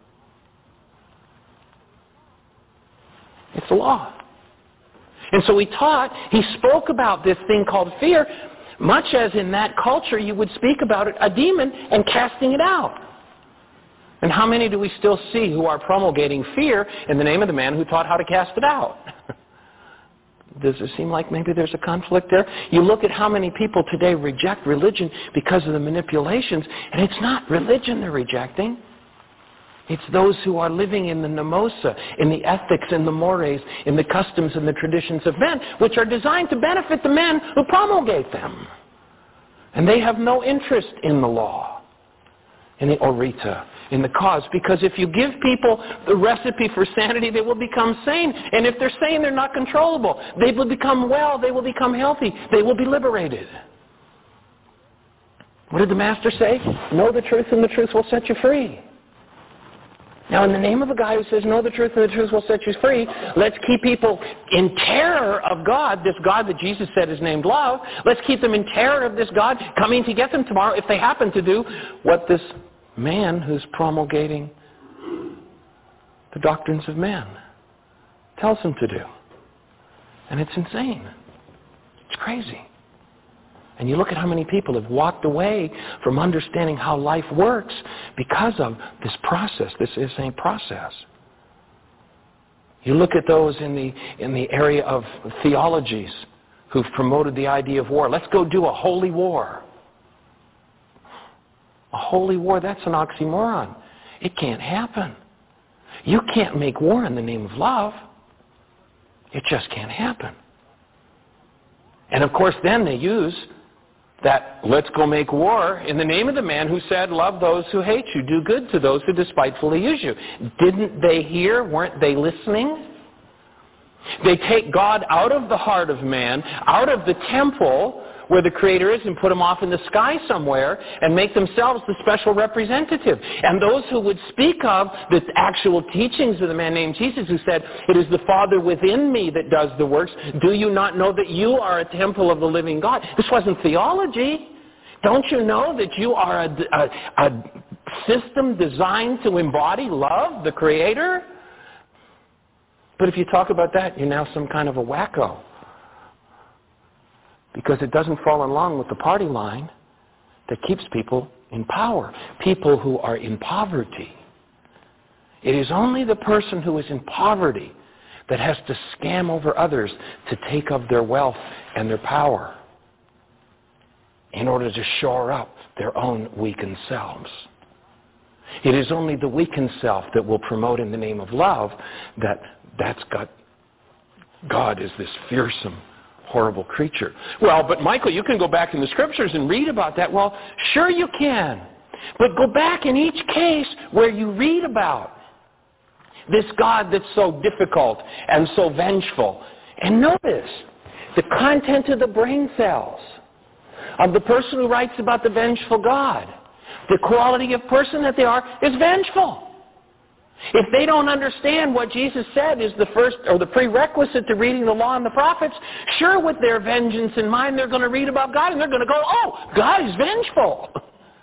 It's a law. And so he spoke about this thing called fear, much as in that culture you would speak about it, a demon, and casting it out. And how many do we still see who are promulgating fear in the name of the man who taught how to cast it out? Does it seem like maybe there's a conflict there? You look at how many people today reject religion because of the manipulations, and it's not religion they're rejecting. It's those who are living in the mnemosa, in the ethics and the mores, in the customs and the traditions of men, which are designed to benefit the men who promulgate them. And they have no interest in the law, in the orita, in the cause. Because if you give people the recipe for sanity, they will become sane. And if they're sane, they're not controllable. They will become well. They will become healthy. They will be liberated. What did the Master say? Know the truth, and the truth will set you free. Now, in the name of a guy who says, know the truth and the truth will set you free, let's keep people in terror of God, this God that Jesus said is named love. Let's keep them in terror of this God coming to get them tomorrow if they happen to do what this man who's promulgating the doctrines of man tells them to do. And it's insane. It's crazy. And you look at how many people have walked away from understanding how life works because of this process, this insane process. You look at those in the area of theologies who've promoted the idea of war. Let's go do a holy war. A holy war, that's an oxymoron. It can't happen. You can't make war in the name of love. It just can't happen. And of course then they use that let's go make war in the name of the man who said, love those who hate you, do good to those who despitefully use you. Didn't they hear? Weren't they listening? They take God out of the heart of man, out of the temple where the Creator is, and put him off in the sky somewhere and make themselves the special representative. And those who would speak of the actual teachings of the man named Jesus who said, it is the Father within me that does the works. Do you not know that you are a temple of the living God? This wasn't theology. Don't you know that you are a system designed to embody love, the Creator? But if you talk about that, you're now some kind of a wacko. Because it doesn't fall along with the party line that keeps people in power, people who are in poverty. It is only the person who is in poverty that has to scam over others to take of their wealth and their power in order to shore up their own weakened selves. It is only the weakened self that will promote in the name of love that's got God is this fearsome, horrible creature. Well, but Michael, you can go back in the scriptures and read about that. Well, sure you can. But go back in each case where you read about this God that's so difficult and so vengeful. And notice the content of the brain cells of the person who writes about the vengeful God. The quality of person that they are is vengeful. If they don't understand what Jesus said is the first or the prerequisite to reading the law and the prophets, sure, with their vengeance in mind, they're going to read about God and they're going to go, oh, God is vengeful.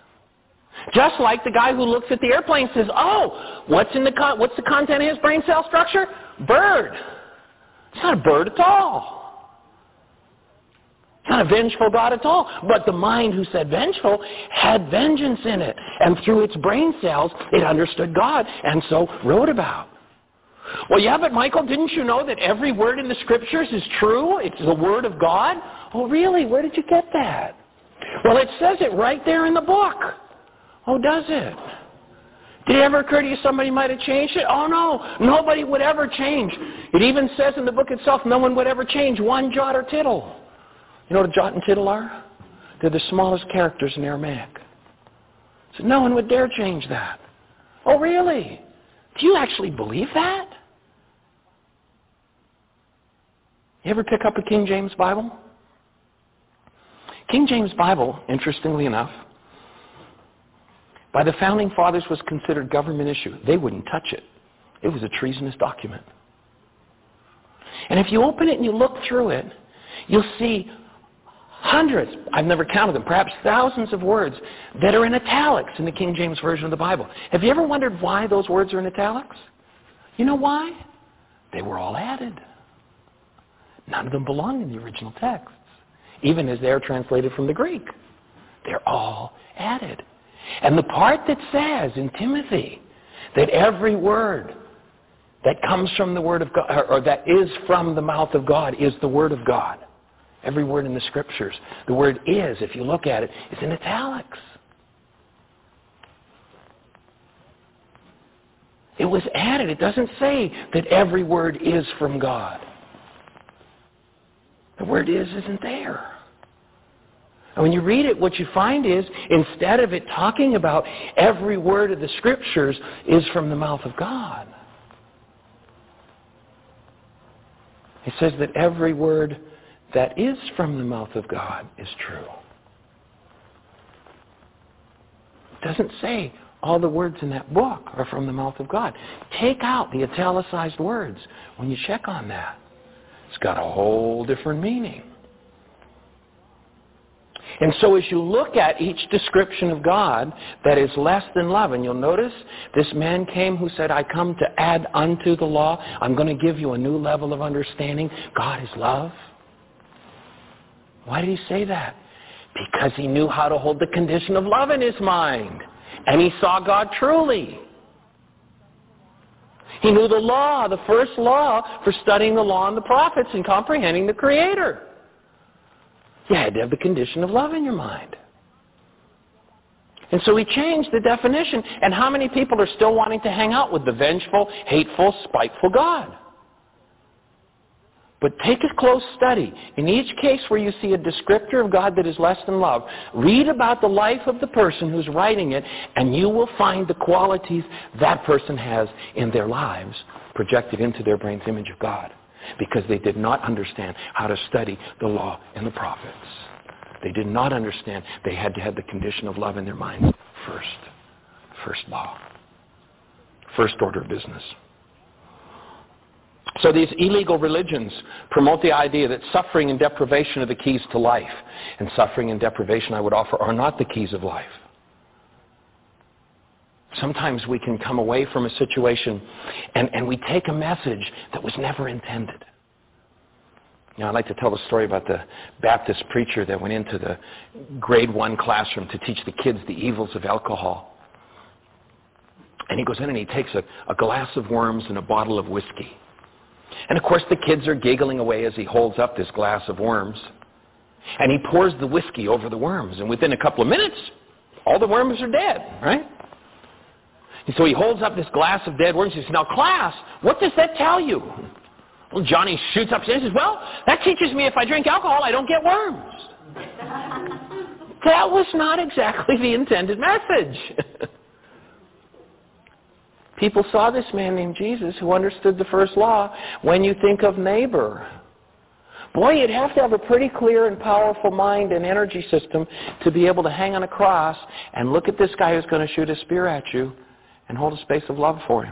Just like the guy who looks at the airplane and says, oh, what's the content of his brain cell structure? Bird. It's not a bird at all. It's not a vengeful God at all. But the mind who said vengeful had vengeance in it. And through its brain cells, it understood God and so wrote about. Well, yeah, but Michael, didn't you know that every word in the Scriptures is true? It's the Word of God? Oh, really? Where did you get that? Well, it says it right there in the book. Oh, does it? Did it ever occur to you somebody might have changed it? Oh no, nobody would ever change. It even says in the book itself, no one would ever change one jot or tittle. You know what a jot and tittle are? They're the smallest characters in Aramaic. So no one would dare change that. Oh really? Do you actually believe that? You ever pick up a King James Bible? King James Bible, interestingly enough, by the Founding Fathers was considered government issue. They wouldn't touch it. It was a treasonous document. And if you open it and you look through it, you'll see hundreds, I've never counted them, perhaps thousands of words that are in italics in the King James Version of the Bible. Have you ever wondered why those words are in italics? You know why? They were all added. None of them belong in the original texts, even as they're translated from the Greek. They're all added. And the part that says in Timothy that every word that comes from the Word of God, or that is from the mouth of God, is the Word of God. Every word in the Scriptures. The word is, if you look at it, is in italics. It was added. It doesn't say that every word is from God. The word is isn't there. And when you read it, what you find is, instead of it talking about every word of the Scriptures is from the mouth of God, it says that every word that is from the mouth of God is true. It doesn't say all the words in that book are from the mouth of God. Take out the italicized words when you check on that. It's got a whole different meaning. And so as you look at each description of God that is less than love, and you'll notice this man came who said, I come to add unto the law. I'm going to give you a new level of understanding. God is love. Why did he say that? Because he knew how to hold the condition of love in his mind. And he saw God truly. He knew the law, the first law for studying the law and the prophets and comprehending the Creator. You had to have the condition of love in your mind. And so he changed the definition. And how many people are still wanting to hang out with the vengeful, hateful, spiteful God? But take a close study. In each case where you see a descriptor of God that is less than love, read about the life of the person who's writing it, and you will find the qualities that person has in their lives projected into their brain's image of God, because they did not understand how to study the law and the prophets. They did not understand they had to have the condition of love in their mind first. First law. First order of business. So these illegal religions promote the idea that suffering and deprivation are the keys to life. And suffering and deprivation, I would offer, are not the keys of life. Sometimes we can come away from a situation and we take a message that was never intended. You know, I'd like to tell the story about the Baptist preacher that went into the grade 1 classroom to teach the kids the evils of alcohol. And he goes in and he takes a glass of worms and a bottle of whiskey. And of course the kids are giggling away as he holds up this glass of worms. And he pours the whiskey over the worms. And within a couple of minutes, all the worms are dead, right? And so he holds up this glass of dead worms. He says, now class, what does that tell you? Well, Johnny shoots up and says, well, that teaches me if I drink alcohol, I don't get worms. That was not exactly the intended message. People saw this man named Jesus who understood the first law. When you think of neighbor, boy, you'd have to have a pretty clear and powerful mind and energy system to be able to hang on a cross and look at this guy who's going to shoot a spear at you and hold a space of love for him.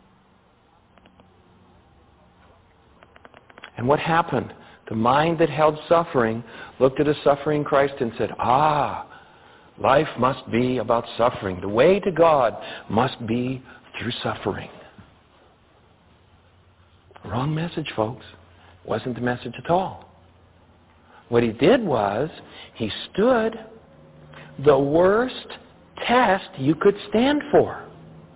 And what happened? The mind that held suffering looked at a suffering Christ and said, life must be about suffering. The way to God must be through suffering. Wrong message, folks. Wasn't the message at all. What he did was, he stood the worst test you could stand for.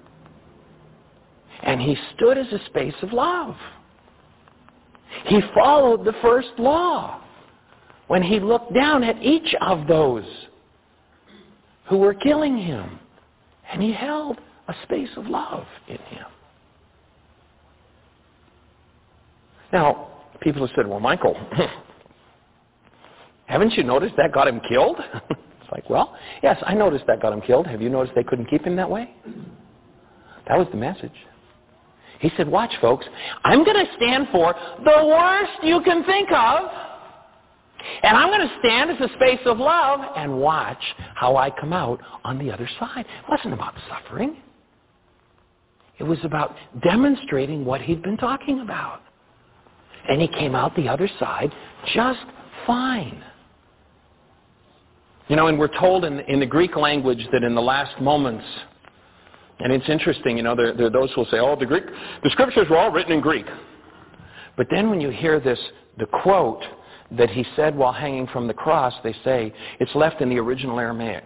And he stood as a space of love. He followed the first law when he looked down at each of those who were killing him. And he held a space of love in him. Now, people have said, well, Michael, haven't you noticed that got him killed? It's like, well, yes, I noticed that got him killed. Have you noticed they couldn't keep him that way? That was the message. He said, watch, folks, I'm going to stand for the worst you can think of, and I'm going to stand as a space of love and watch how I come out on the other side. It wasn't about suffering. It was about demonstrating what he'd been talking about. And he came out the other side just fine. You know, and we're told in the Greek language that in the last moments, and it's interesting, you know, there are those who will say, oh, the scriptures were all written in Greek. But then when you hear the quote that he said while hanging from the cross, they say it's left in the original Aramaic.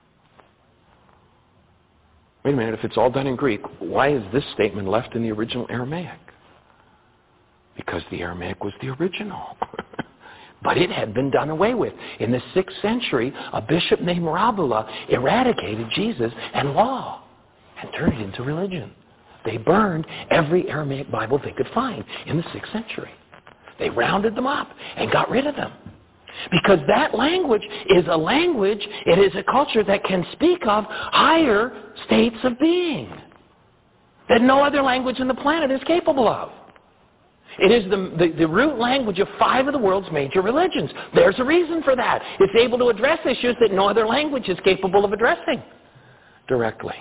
Wait a minute, if it's all done in Greek, why is this statement left in the original Aramaic? Because the Aramaic was the original. But it had been done away with. In the 6th century, a bishop named Rabula eradicated Jesus and law and turned it into religion. They burned every Aramaic Bible they could find in the 6th century. They rounded them up and got rid of them. Because that language is a language, it is a culture that can speak of higher states of being that no other language on the planet is capable of. It is the root language of 5 of the world's major religions. There's a reason for that. It's able to address issues that no other language is capable of addressing directly.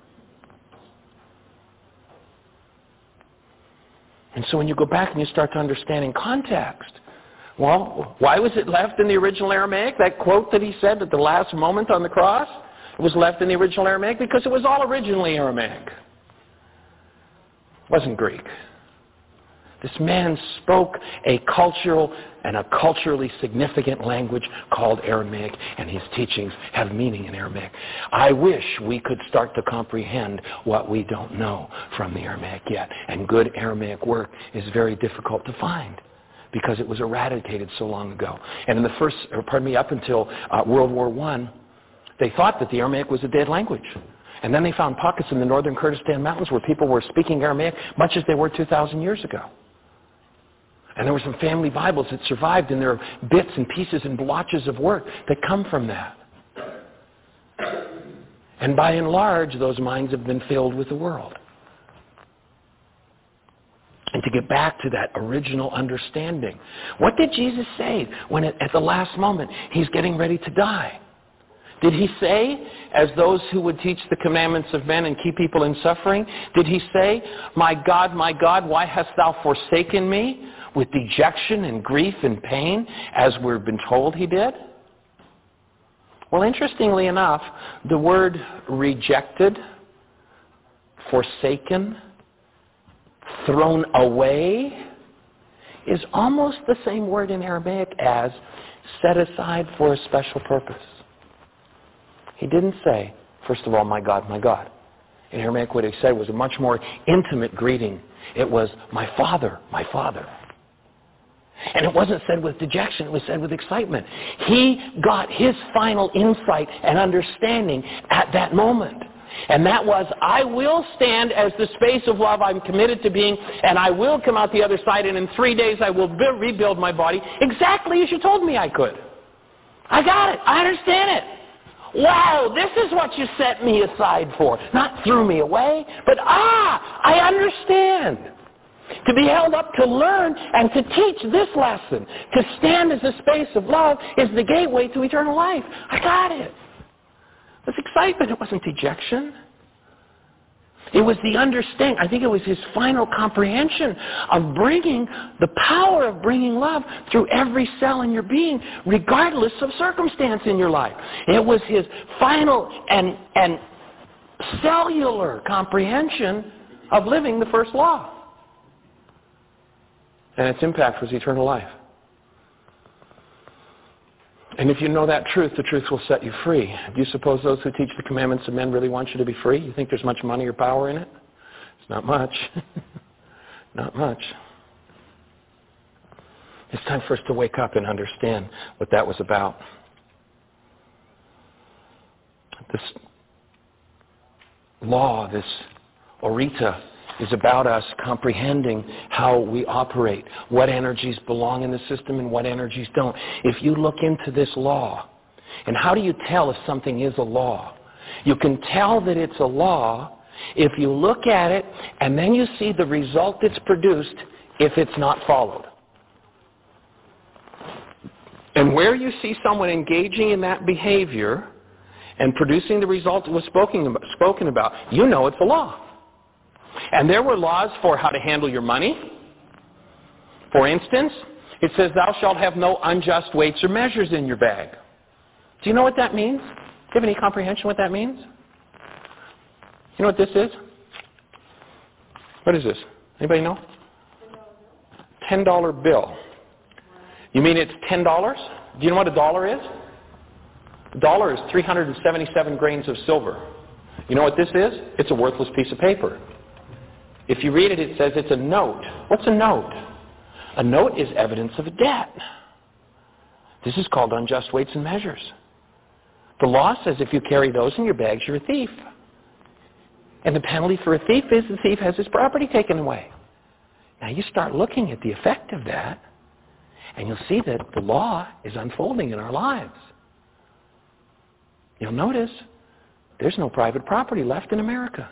And so when you go back and you start to understand in context, well, why was it left in the original Aramaic? That quote that he said at the last moment on the cross, it was left in the original Aramaic because it was all originally Aramaic. It wasn't Greek. This man spoke a cultural and a culturally significant language called Aramaic, and his teachings have meaning in Aramaic. I wish we could start to comprehend what we don't know from the Aramaic yet. And good Aramaic work is very difficult to find because it was eradicated so long ago. And in the up until World War I, they thought that the Aramaic was a dead language. And then they found pockets in the northern Kurdistan mountains where people were speaking Aramaic much as they were 2,000 years ago. And there were some family Bibles that survived, and there are bits and pieces and blotches of work that come from that. And by and large, those minds have been filled with the world. And to get back to that original understanding, what did Jesus say when at the last moment he's getting ready to die? Did he say, as those who would teach the commandments of men and keep people in suffering, did he say, my God, why hast thou forsaken me? With dejection and grief and pain, as we've been told he did? Well, interestingly enough, the word rejected, forsaken, thrown away is almost the same word in Aramaic as set aside for a special purpose. He didn't say, first of all, my God, my God. In Aramaic, what he said was a much more intimate greeting. It was, my Father, my Father. And it wasn't said with dejection, it was said with excitement. He got his final insight and understanding at that moment. And that was, I will stand as the space of love I'm committed to being, and I will come out the other side, and in 3 days I will rebuild my body exactly as you told me I could. I got it. I understand it. Wow, this is what you set me aside for. Not threw me away, but I understand. To be held up to learn and to teach this lesson, to stand as a space of love, is the gateway to eternal life. I got it. It was excitement. It wasn't dejection. It was the understanding. I think it was his final comprehension of bringing the power of bringing love through every cell in your being, regardless of circumstance in your life. It was his final and cellular comprehension of living the first law. And its impact was eternal life. And if you know that truth, the truth will set you free. Do you suppose those who teach the commandments of men really want you to be free? You think there's much money or power in it? It's not much. Not much. It's time for us to wake up and understand what that was about. law, this Oryta, is about us comprehending how we operate, what energies belong in the system and what energies don't. If you look into this law, and how do you tell if something is a law? You can tell that it's a law if you look at it and then you see the result that's produced if it's not followed. And where you see someone engaging in that behavior and producing the result that was spoken about, you know it's a law. And there were laws for how to handle your money. For instance, it says, thou shalt have no unjust weights or measures in your bag. Do you know what that means? Do you have any comprehension what that means? You know what this is? What is this? Anybody know? $10 bill. You mean it's $10? Do you know what a dollar is? A dollar is 377 grains of silver. You know what this is? It's a worthless piece of paper. If you read it, it says it's a note. What's a note? A note is evidence of a debt. This is called unjust weights and measures. The law says if you carry those in your bags, you're a thief. And the penalty for a thief is the thief has his property taken away. Now you start looking at the effect of that, and you'll see that the law is unfolding in our lives. You'll notice there's no private property left in America.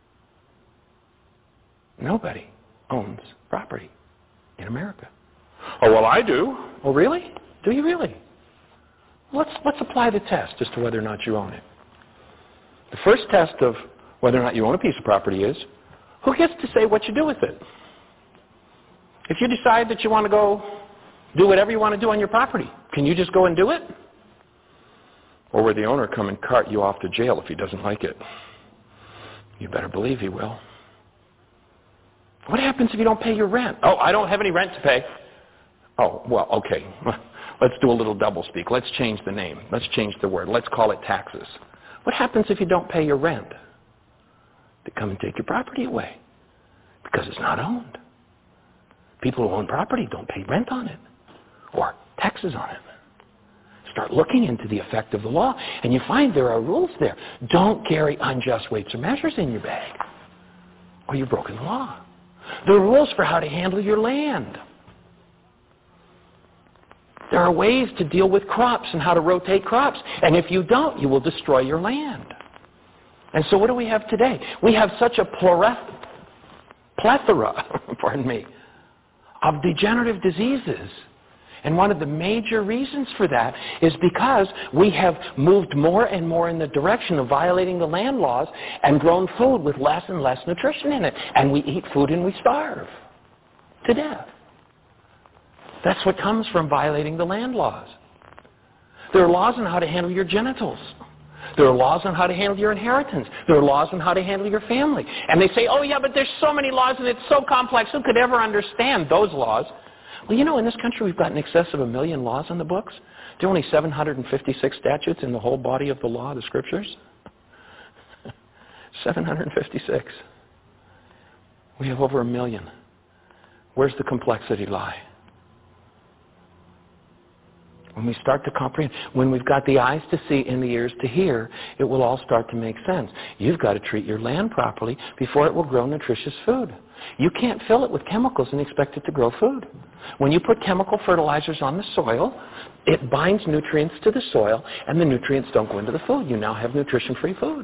Nobody owns property in America. Oh, well, I do. Oh, really? Do you really? Let's apply the test as to whether or not you own it. The first test of whether or not you own a piece of property is, who gets to say what you do with it? If you decide that you want to go do whatever you want to do on your property, can you just go and do it? Or will the owner come and cart you off to jail if he doesn't like it? You better believe he will. What happens if you don't pay your rent? Oh, I don't have any rent to pay. Oh, well, okay. Let's do a little doublespeak. Let's change the name. Let's change the word. Let's call it taxes. What happens if you don't pay your rent? They come and take your property away because it's not owned. People who own property don't pay rent on it or taxes on it. Start looking into the effect of the law, and you find there are rules there. Don't carry unjust weights or measures in your bag, or you've broken the law. There are rules for how to handle your land. There are ways to deal with crops and how to rotate crops. And if you don't, you will destroy your land. And so what do we have today? We have such a plethora, pardon me, of degenerative diseases. And one of the major reasons for that is because we have moved more and more in the direction of violating the land laws and grown food with less and less nutrition in it. And we eat food and we starve to death. That's what comes from violating the land laws. There are laws on how to handle your genitals. There are laws on how to handle your inheritance. There are laws on how to handle your family. And they say, oh yeah, but there's so many laws and it's so complex. Who could ever understand those laws? Well, you know, in this country we've got in excess of 1 million laws on the books. There are only 756 statutes in the whole body of the law, the scriptures. 756. We have over 1 million. Where's the complexity lie? When we start to comprehend, when we've got the eyes to see and the ears to hear, it will all start to make sense. You've got to treat your land properly before it will grow nutritious food. You can't fill it with chemicals and expect it to grow food. When you put chemical fertilizers on the soil, it binds nutrients to the soil, and the nutrients don't go into the food. You now have nutrition-free food.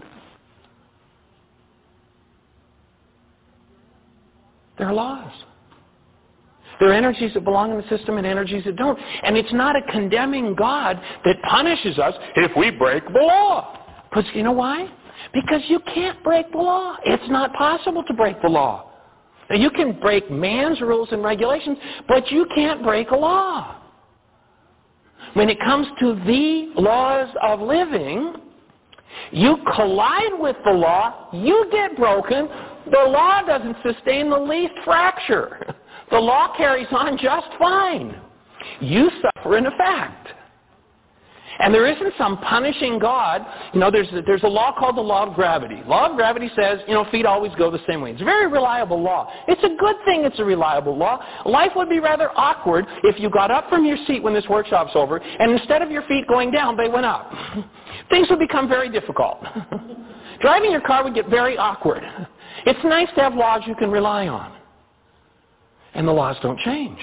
There are laws. There are energies that belong in the system and energies that don't. And it's not a condemning God that punishes us if we break the law. Because you know why? Because you can't break the law. It's not possible to break the law. Now, you can break man's rules and regulations, but you can't break a law. When it comes to the laws of living, you collide with the law, you get broken, the law doesn't sustain the least fracture. The law carries on just fine. You suffer in effect. And there isn't some punishing God. There's a law called the law of gravity. Law of gravity says, feet always go the same way. It's a very reliable law. It's a good thing it's a reliable law. Life would be rather awkward if you got up from your seat when this workshop's over, and instead of your feet going down, they went up. Things would become very difficult. Driving your car would get very awkward. It's nice to have laws you can rely on. And the laws don't change.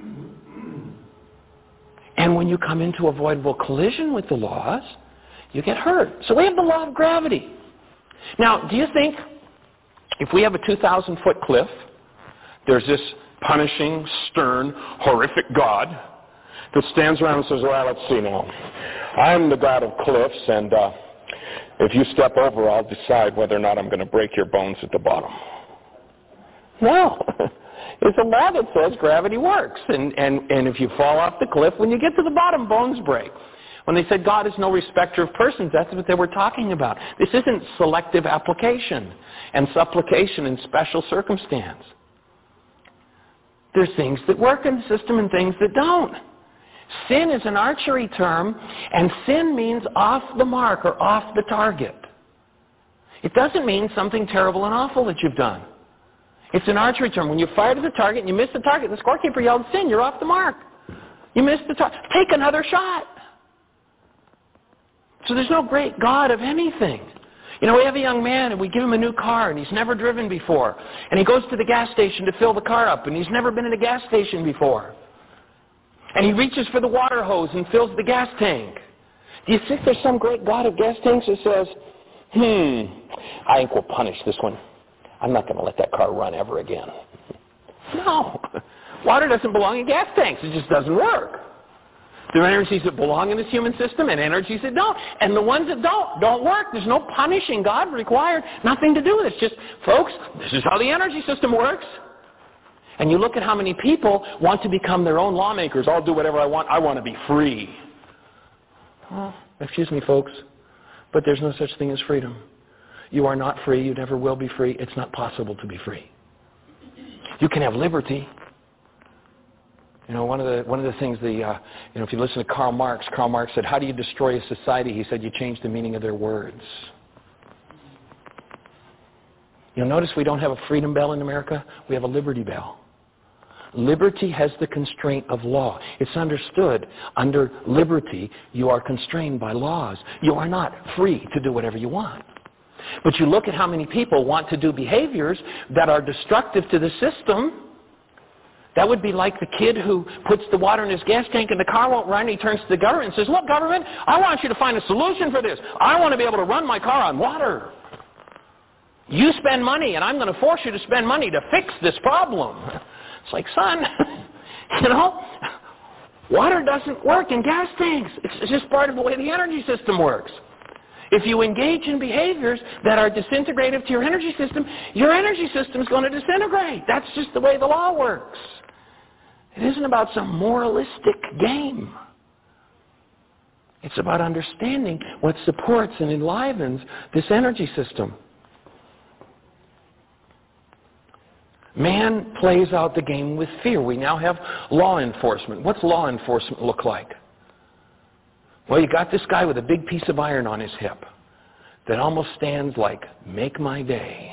And when you come into avoidable collision with the laws, you get hurt. So we have the law of gravity. Now, do you think if we have a 2,000-foot cliff, there's this punishing, stern, horrific God that stands around and says, well, let's see now. I'm the God of cliffs, and if you step over, I'll decide whether or not I'm going to break your bones at the bottom. No. It's a law that says gravity works. And if you fall off the cliff, when you get to the bottom, bones break. When they said God is no respecter of persons, that's what they were talking about. This isn't selective application and supplication in special circumstance. There's things that work in the system and things that don't. Sin is an archery term, and sin means off the mark or off the target. It doesn't mean something terrible and awful that you've done. It's an archery term. When you fire to the target and you miss the target, the scorekeeper yelled, sin, you're off the mark. You missed the target. Take another shot. So there's no great God of anything. We have a young man and we give him a new car and he's never driven before. And he goes to the gas station to fill the car up and he's never been in a gas station before. And he reaches for the water hose and fills the gas tank. Do you think there's some great God of gas tanks that says, I think we'll punish this one. I'm not going to let that car run ever again. No. Water doesn't belong in gas tanks. It just doesn't work. There are energies that belong in this human system and energies that don't. And the ones that don't work. There's no punishing God required. Nothing to do with it. It's just, folks, this is how the energy system works. And you look at how many people want to become their own lawmakers. I'll do whatever I want. I want to be free. Oh, excuse me, folks, but there's no such thing as freedom. You are not free. You never will be free. It's not possible to be free. You can have liberty. One of the things, if you listen to Karl Marx said, how do you destroy a society? He said, you change the meaning of their words. You'll notice we don't have a freedom bell in America. We have a liberty bell. Liberty has the constraint of law. It's understood. Under liberty, you are constrained by laws. You are not free to do whatever you want. But you look at how many people want to do behaviors that are destructive to the system. That would be like the kid who puts the water in his gas tank and the car won't run. He turns to the government and says, look, government, I want you to find a solution for this. I want to be able to run my car on water. You spend money, and I'm going to force you to spend money to fix this problem. It's like, son, water doesn't work in gas tanks. It's just part of the way the energy system works. If you engage in behaviors that are disintegrative to your energy system is going to disintegrate. That's just the way the law works. It isn't about some moralistic game. It's about understanding what supports and enlivens this energy system. Man plays out the game with fear. We now have law enforcement. What's law enforcement look like? Well, you got this guy with a big piece of iron on his hip that almost stands like, make my day.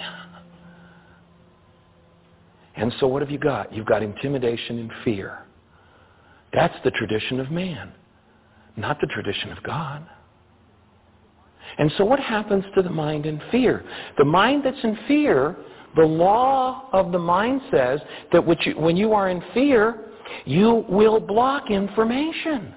And so what have you got? You've got intimidation and fear. That's the tradition of man, not the tradition of God. And so what happens to the mind in fear? The mind that's in fear, the law of the mind says that when you are in fear, you will block information.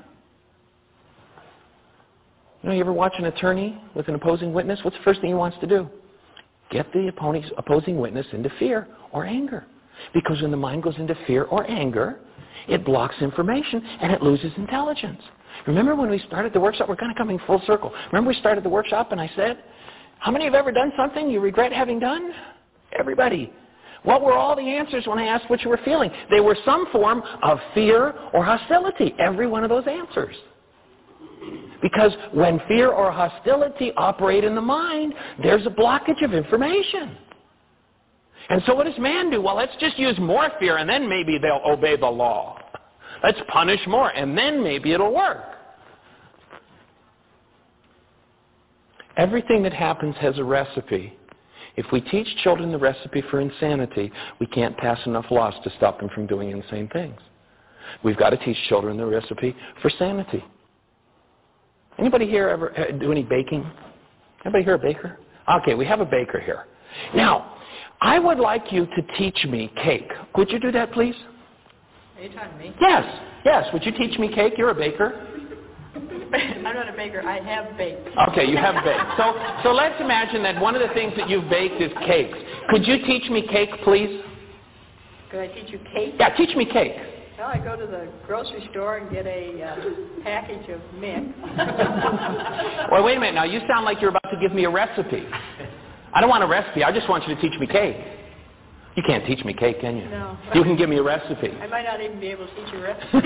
You ever watch an attorney with an opposing witness? What's the first thing he wants to do? Get the opposing witness into fear or anger. Because when the mind goes into fear or anger, it blocks information and it loses intelligence. Remember when we started the workshop? We're kind of coming full circle. Remember we started the workshop and I said, how many have ever done something you regret having done? Everybody. What were all the answers when I asked what you were feeling? They were some form of fear or hostility. Every one of those answers. Because when fear or hostility operate in the mind, there's a blockage of information. And so what does man do? Well, let's just use more fear and then maybe they'll obey the law. Let's punish more and then maybe it'll work. Everything that happens has a recipe. If we teach children the recipe for insanity, we can't pass enough laws to stop them from doing insane things. We've got to teach children the recipe for sanity. Anybody here ever do any baking? Anybody here a baker? Okay, we have a baker here. Now, I would like you to teach me cake. Would you do that, please? Are you talking to me? Yes. Would you teach me cake? You're a baker. I'm not a baker. I have baked. Okay, you have baked. So let's imagine that one of the things that you've baked is cakes. Could you teach me cake, please? Could I teach you cake? Yeah, teach me cake. Well, I go to the grocery store and get a package of mix. Well, wait a minute. Now, you sound like you're about to give me a recipe. I don't want a recipe. I just want you to teach me cake. You can't teach me cake, can you? No. You can give me a recipe. I might not even be able to teach you a recipe.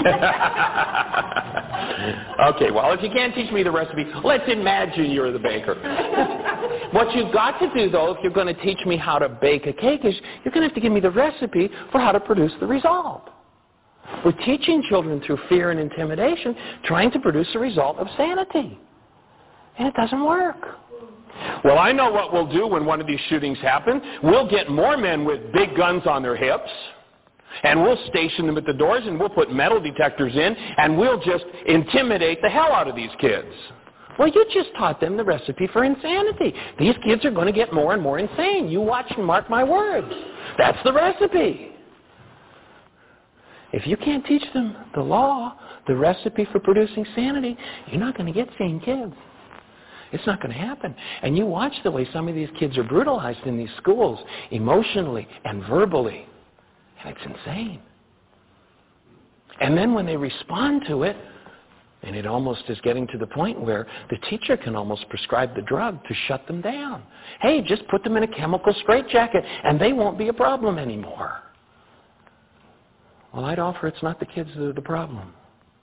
Okay, well, if you can't teach me the recipe, let's imagine you're the baker. What you've got to do, though, if you're going to teach me how to bake a cake, is you're going to have to give me the recipe for how to produce the result. We're teaching children through fear and intimidation, trying to produce a result of sanity. And it doesn't work. Well, I know what we'll do when one of these shootings happen. We'll get more men with big guns on their hips, and we'll station them at the doors, and we'll put metal detectors in, and we'll just intimidate the hell out of these kids. Well, you just taught them the recipe for insanity. These kids are going to get more and more insane. You watch and mark my words. That's the recipe. If you can't teach them the law, the recipe for producing sanity, you're not going to get sane kids. It's not going to happen. And you watch the way some of these kids are brutalized in these schools, emotionally and verbally. And it's insane. And then when they respond to it, and it almost is getting to the point where the teacher can almost prescribe the drug to shut them down. Hey, just put them in a chemical straitjacket and they won't be a problem anymore. Well, I'd offer it's not the kids that are the problem.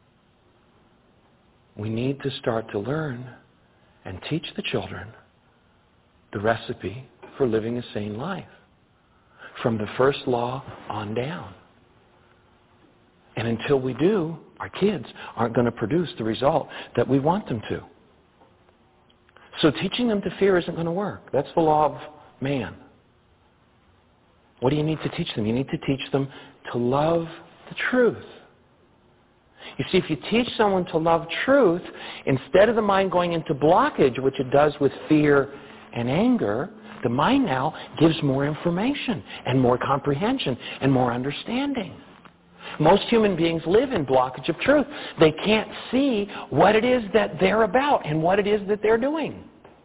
We need to start to learn and teach the children the recipe for living a sane life from the first law on down. And until we do, our kids aren't going to produce the result that we want them to. So teaching them to fear isn't going to work. That's the law of man. What do you need to teach them? You need to teach them to love the truth. You see, if you teach someone to love truth, instead of the mind going into blockage, which it does with fear and anger, the mind now gives more information and more comprehension and more understanding. Most human beings live in blockage of truth. They can't see what it is that they're about and what it is that they're doing.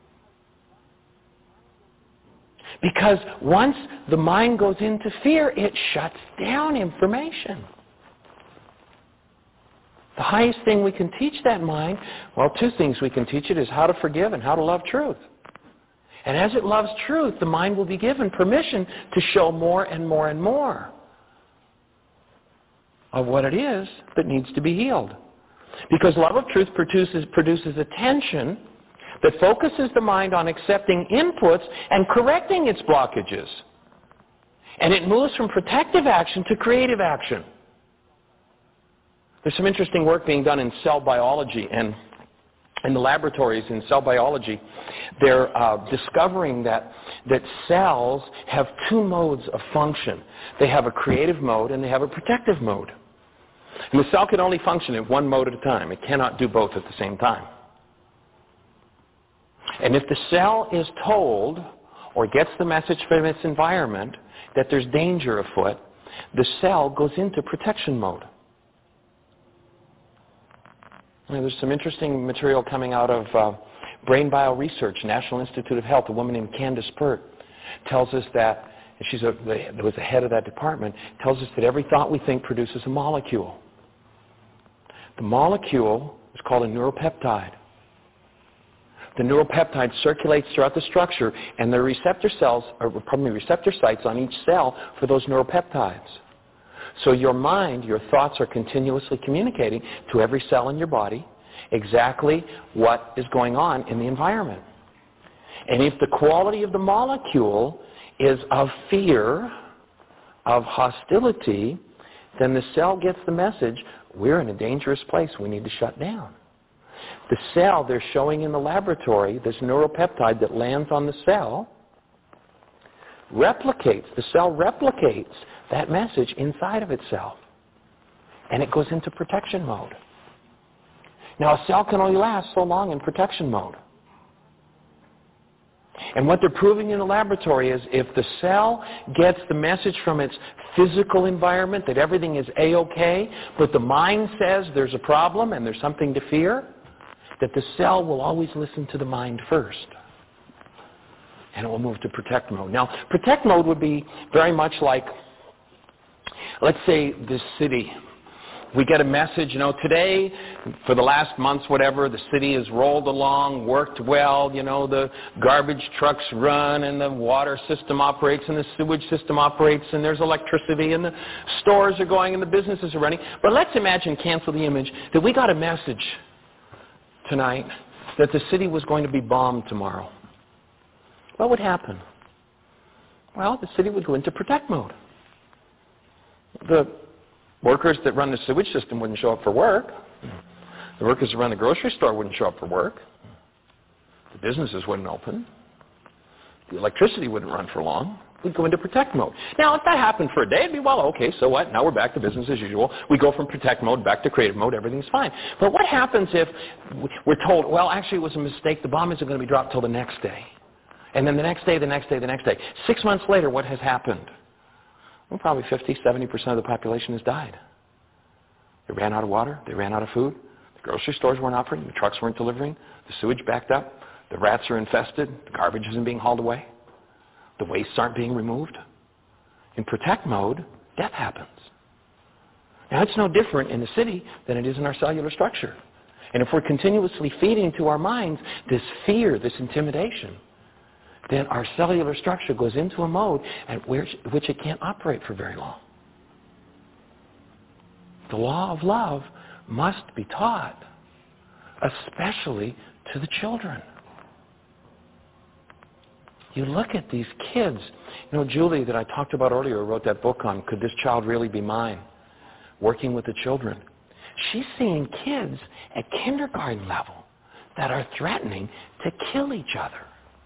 Because once the mind goes into fear, it shuts down information. The highest thing we can teach that mind, well, two things we can teach it is how to forgive and how to love truth. And as it loves truth, the mind will be given permission to show more and more and more of what it is that needs to be healed. Because love of truth produces attention that focuses the mind on accepting inputs and correcting its blockages. And it moves from protective action to creative action. There's some interesting work being done in cell biology, and in the laboratories in cell biology, they're discovering that cells have two modes of function. They have a creative mode and they have a protective mode. And the cell can only function in one mode at a time. It cannot do both at the same time. And if the cell is told or gets the message from its environment that there's danger afoot, the cell goes into protection mode. There's some interesting material coming out of Brain Bio Research, National Institute of Health. A woman named Candace Pert tells us that, and she was the head of that department, tells us that every thought we think produces a molecule. The molecule is called a neuropeptide. The neuropeptide circulates throughout the structure, and there are receptor sites on each cell for those neuropeptides. So your mind, your thoughts are continuously communicating to every cell in your body exactly what is going on in the environment. And if the quality of the molecule is of fear, of hostility, then the cell gets the message, we're in a dangerous place, we need to shut down. The cell they're showing in the laboratory, this neuropeptide that lands on the cell, the cell replicates that message inside of itself. And it goes into protection mode. Now, a cell can only last so long in protection mode. And what they're proving in the laboratory is if the cell gets the message from its physical environment that everything is A-OK, but the mind says there's a problem and there's something to fear, that the cell will always listen to the mind first. And it will move to protect mode. Now, protect mode would be very much like, let's say this city. We get a message, today, for the last months, whatever, the city has rolled along, worked well, the garbage trucks run and the water system operates and the sewage system operates and there's electricity and the stores are going and the businesses are running. But let's imagine, cancel the image, that we got a message tonight that the city was going to be bombed tomorrow. What would happen? Well, the city would go into protect mode. The workers that run the sewage system wouldn't show up for work. The workers that run the grocery store wouldn't show up for work. The businesses wouldn't open. The electricity wouldn't run for long. We'd go into protect mode. Now, if that happened for a day, it'd be, well, okay, so what? Now we're back to business as usual. We go from protect mode back to creative mode. Everything's fine. But what happens if we're told, well, actually it was a mistake. The bomb isn't going to be dropped till the next day. And then the next day, the next day, the next day. 6 months later, what has happened? Well, probably 50, 70% of the population has died. They ran out of water. They ran out of food. The grocery stores weren't operating. The trucks weren't delivering. The sewage backed up. The rats are infested. The garbage isn't being hauled away. The wastes aren't being removed. In protect mode, death happens. Now, it's no different in the city than it is in our cellular structure. And if we're continuously feeding to our minds this fear, this intimidation, then our cellular structure goes into a mode at which it can't operate for very long. The law of love must be taught, especially to the children. You look at these kids. Julie, that I talked about earlier, wrote that book on Could This Child Really Be Mine? Working with the children. She's seeing kids at kindergarten level that are threatening to kill each other.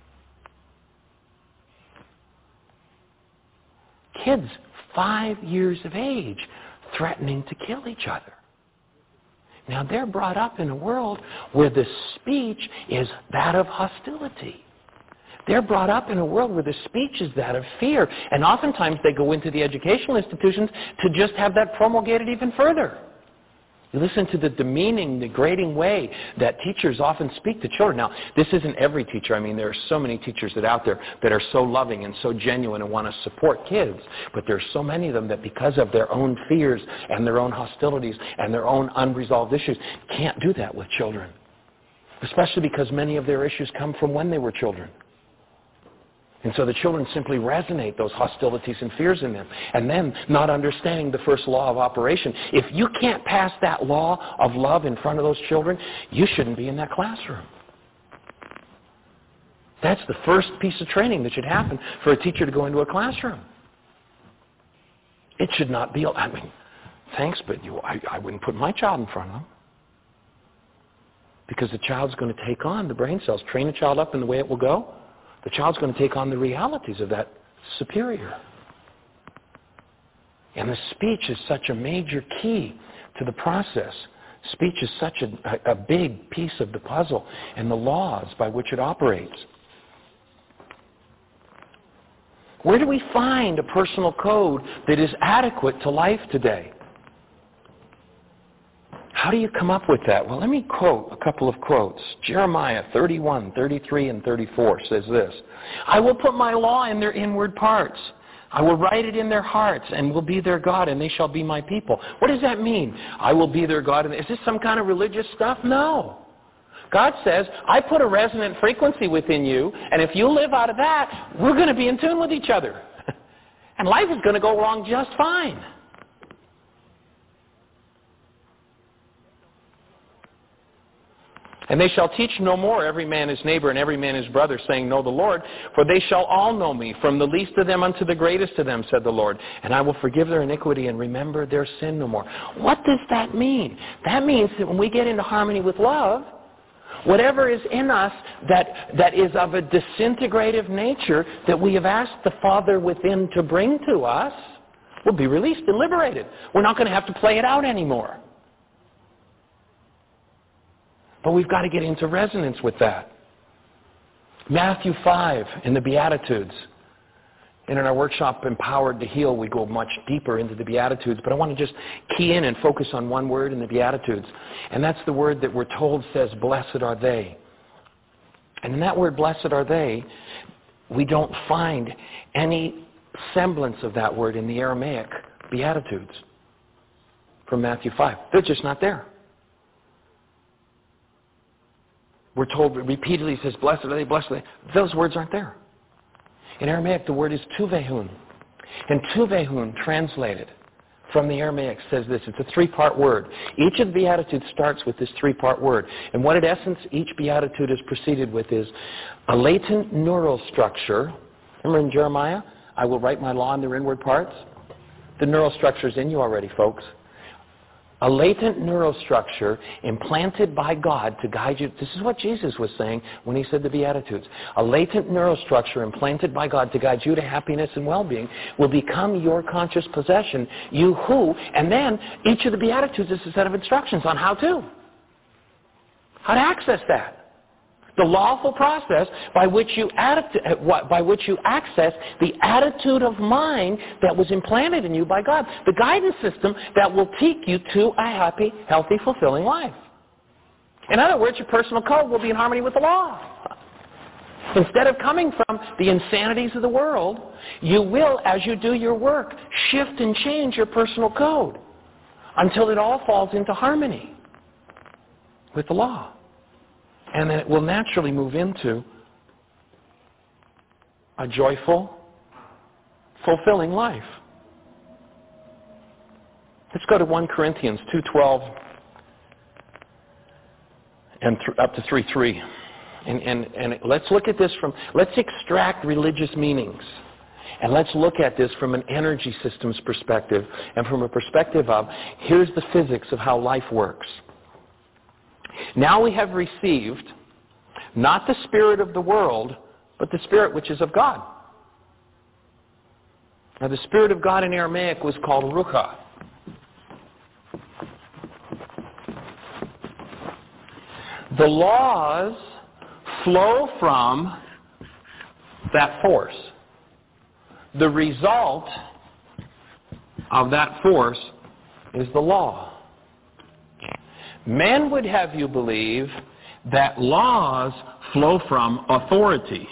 Kids 5 years of age threatening to kill each other. Now, they're brought up in a world where the speech is that of hostility. They're brought up in a world where the speech is that of fear. And oftentimes they go into the educational institutions to just have that promulgated even further. You listen to the demeaning, degrading way that teachers often speak to children. Now, this isn't every teacher. I mean, there are so many teachers out there that are so loving and so genuine and want to support kids. But there are so many of them that because of their own fears and their own hostilities and their own unresolved issues, can't do that with children. Especially because many of their issues come from when they were children. And so the children simply resonate those hostilities and fears in them. And then, not understanding the first law of operation, if you can't pass that law of love in front of those children, you shouldn't be in that classroom. That's the first piece of training that should happen for a teacher to go into a classroom. It should not be, thanks, but I wouldn't put my child in front of them. Because the child's going to take on the brain cells. Train a child up in the way it will go. The child's going to take on the realities of that superior. And the speech is such a major key to the process. Speech is such a big piece of the puzzle and the laws by which it operates. Where do we find a personal code that is adequate to life today? How do you come up with that? Well, let me quote a couple of quotes. Jeremiah 31, 33, and 34 says this. I will put my law in their inward parts. I will write it in their hearts and will be their God, and they shall be my people. What does that mean? I will be their God. Is this some kind of religious stuff? No. God says, I put a resonant frequency within you, and if you live out of that, we're going to be in tune with each other. And life is going to go along just fine. And they shall teach no more every man his neighbor and every man his brother, saying, Know the Lord, for they shall all know me, from the least of them unto the greatest of them, said the Lord. And I will forgive their iniquity and remember their sin no more. What does that mean? That means that when we get into harmony with love, Whatever is in us that is of a disintegrative nature that we have asked the Father within to bring to us will be released and liberated. We're not going to have to play it out anymore. But we've got to get into resonance with that. Matthew 5 in the Beatitudes. And in our workshop, Empowered to Heal, we go much deeper into the Beatitudes. But I want to just key in and focus on one word in the Beatitudes. And that's the word that we're told says, blessed are they. And in that word, blessed are they, we don't find any semblance of that word in the Aramaic Beatitudes from Matthew 5. They're just not there. We're told repeatedly, it says, blessed are they, blessed are they. Those words aren't there. In Aramaic, the word is tuvehun. And tuvehun, translated from the Aramaic, says this. It's a three-part word. Each of the Beatitudes starts with this three-part word. And what, in essence, each Beatitude is preceded with is a latent neural structure. Remember in Jeremiah, I will write my law in their inward parts? The neural structure is in you already, folks. A latent neural structure implanted by God to guide you. This is what Jesus was saying when he said the Beatitudes. A latent neural structure implanted by God to guide you to happiness and well-being will become your conscious possession. You who, and then each of the Beatitudes is a set of instructions on how to access that. The lawful process by which you access the attitude of mind that was implanted in you by God. The guidance system that will take you to a happy, healthy, fulfilling life. In other words, your personal code will be in harmony with the law. Instead of coming from the insanities of the world, you will, as you do your work, shift and change your personal code until it all falls into harmony with the law. And then it will naturally move into a joyful, fulfilling life. Let's go to 1 Corinthians 2:12 and up to 3:3. And let's look at this let's extract religious meanings. And let's look at this from an energy systems perspective and from a perspective of, here's the physics of how life works. Now we have received not the spirit of the world, but the spirit which is of God. Now the spirit of God in Aramaic was called ruach. The laws flow from that force. The result of that force is the law. Men would have you believe that laws flow from authority.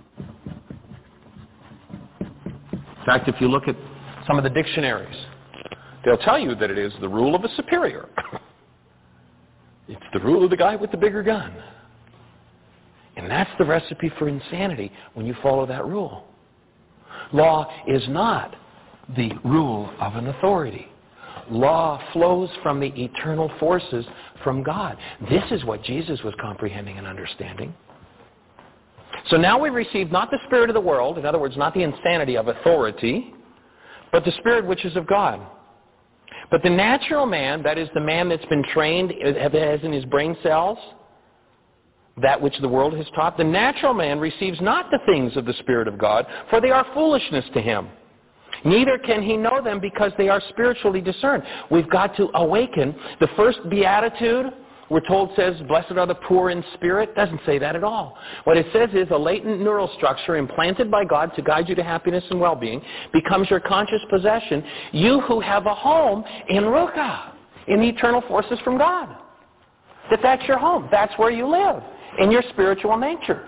In fact, if you look at some of the dictionaries, they'll tell you that it is the rule of a superior. It's the rule of the guy with the bigger gun. And that's the recipe for insanity when you follow that rule. Law is not the rule of an authority. Law flows from the eternal forces from God. This is what Jesus was comprehending and understanding. So now we receive not the spirit of the world, in other words, not the insanity of authority, but the spirit which is of God. But the natural man, that is the man that's been trained, has in his brain cells, that which the world has taught, the natural man receives not the things of the Spirit of God, for they are foolishness to him. Neither can he know them because they are spiritually discerned. We've got to awaken. The first beatitude, we're told, says, blessed are the poor in spirit. Doesn't say that at all. What it says is a latent neural structure implanted by God to guide you to happiness and well-being becomes your conscious possession. You who have a home in ruach, in the eternal forces from God. That's your home. That's where you live, in your spiritual nature.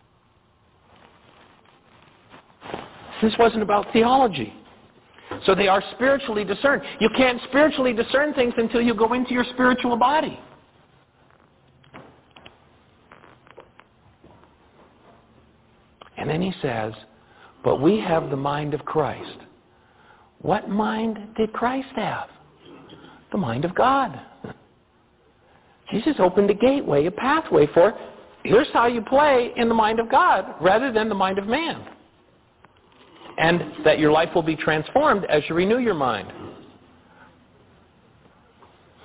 This wasn't about theology. So they are spiritually discerned. You can't spiritually discern things until you go into your spiritual body. And then he says, but we have the mind of Christ. What mind did Christ have? The mind of God. Jesus opened a gateway, a pathway for, here's how you play in the mind of God rather than the mind of man. And that your life will be transformed as you renew your mind.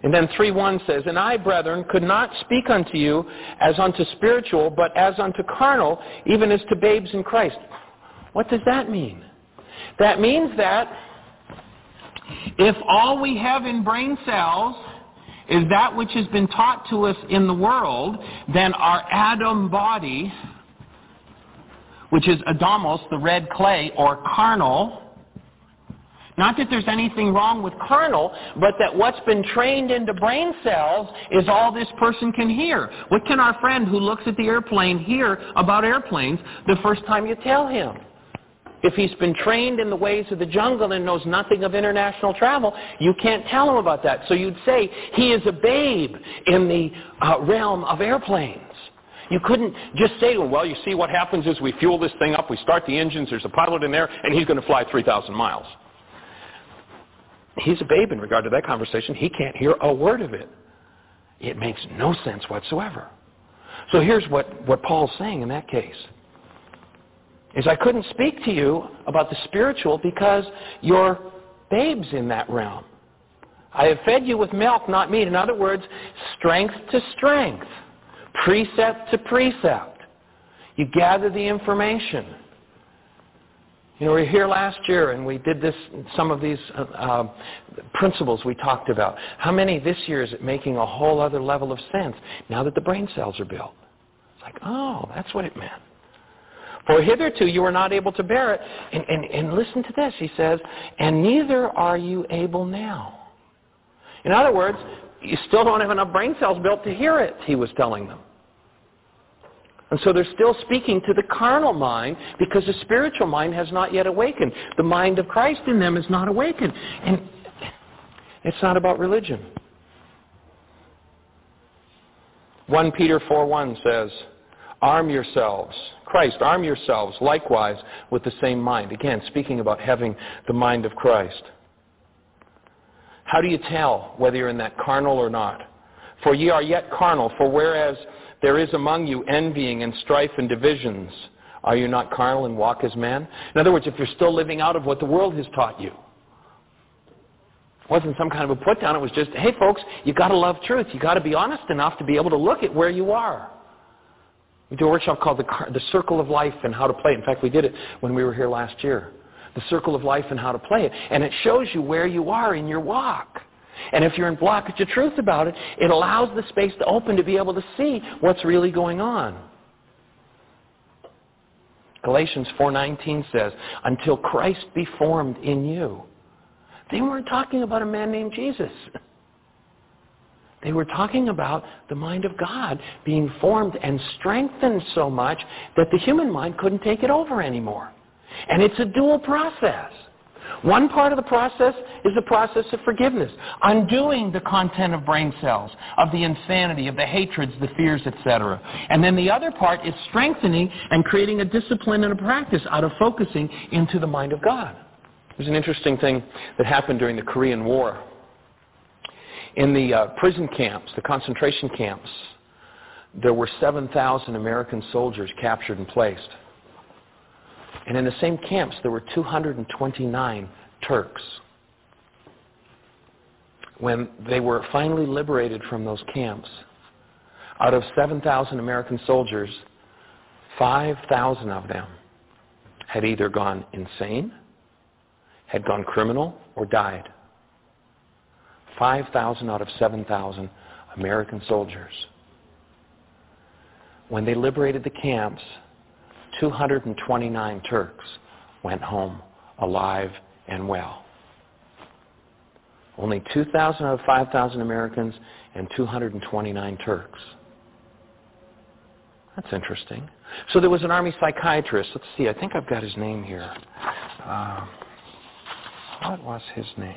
And then 3:1 says, "And I, brethren, could not speak unto you as unto spiritual, but as unto carnal, even as to babes in Christ." What does that mean? That means that if all we have in brain cells is that which has been taught to us in the world, then our Adam body, which is Adamos, the red clay, or carnal, not that there's anything wrong with carnal, but that what's been trained into brain cells is all this person can hear. What can our friend who looks at the airplane hear about airplanes the first time you tell him? If he's been trained in the ways of the jungle and knows nothing of international travel, you can't tell him about that. So you'd say he is a babe in the realm of airplanes. You couldn't just say to him, well, you see what happens is we fuel this thing up, we start the engines, there's a pilot in there, and he's going to fly 3,000 miles. He's a babe in regard to that conversation. He can't hear a word of it. It makes no sense whatsoever. So here's what Paul's saying in that case. Is I couldn't speak to you about the spiritual because you're babes in that realm. I have fed you with milk, not meat. In other words, strength to strength, precept to precept. You gather the information. You know, we were here last year and we did some of these principles we talked about. How many this year is it making a whole other level of sense now that the brain cells are built? It's like, oh, that's what it meant. For hitherto you were not able to bear it. And listen to this, he says, and neither are you able now. In other words, you still don't have enough brain cells built to hear it, he was telling them. And so they're still speaking to the carnal mind because the spiritual mind has not yet awakened. The mind of Christ in them is not awakened. And it's not about religion. 1 Peter 4:1 says, arm yourselves, arm yourselves likewise with the same mind. Again, speaking about having the mind of Christ. How do you tell whether you're in that carnal or not? For ye are yet carnal, for whereas there is among you envying and strife and divisions, are you not carnal and walk as men? In other words, if you're still living out of what the world has taught you. It wasn't some kind of a put down, it was just, hey folks, you've got to love truth. You've got to be honest enough to be able to look at where you are. We do a workshop called the Circle of Life and How to Play it. In fact, we did it when we were here last year. The Circle of Life and How to Play it. And it shows you where you are in your walk. And if you're in blockage of truth about it, it allows the space to open to be able to see what's really going on. Galatians 4:19 says, until Christ be formed in you. They weren't talking about a man named Jesus. They were talking about the mind of God being formed and strengthened so much that the human mind couldn't take it over anymore. And it's a dual process. One part of the process is the process of forgiveness, undoing the content of brain cells, of the insanity, of the hatreds, the fears, etc. And then the other part is strengthening and creating a discipline and a practice out of focusing into the mind of God. There's an interesting thing that happened during the Korean War. In the prison camps, the concentration camps, there were 7,000 American soldiers captured and placed. And in the same camps, there were 229 Turks. When they were finally liberated from those camps, out of 7,000 American soldiers, 5,000 of them had either gone insane, had gone criminal, or died. 5,000 out of 7,000 American soldiers. When they liberated the camps, 229 Turks went home alive and well. Only 2,000 out of 5,000 Americans and 229 Turks. That's interesting. So there was an Army psychiatrist. Let's see, I think I've got his name here. What was his name?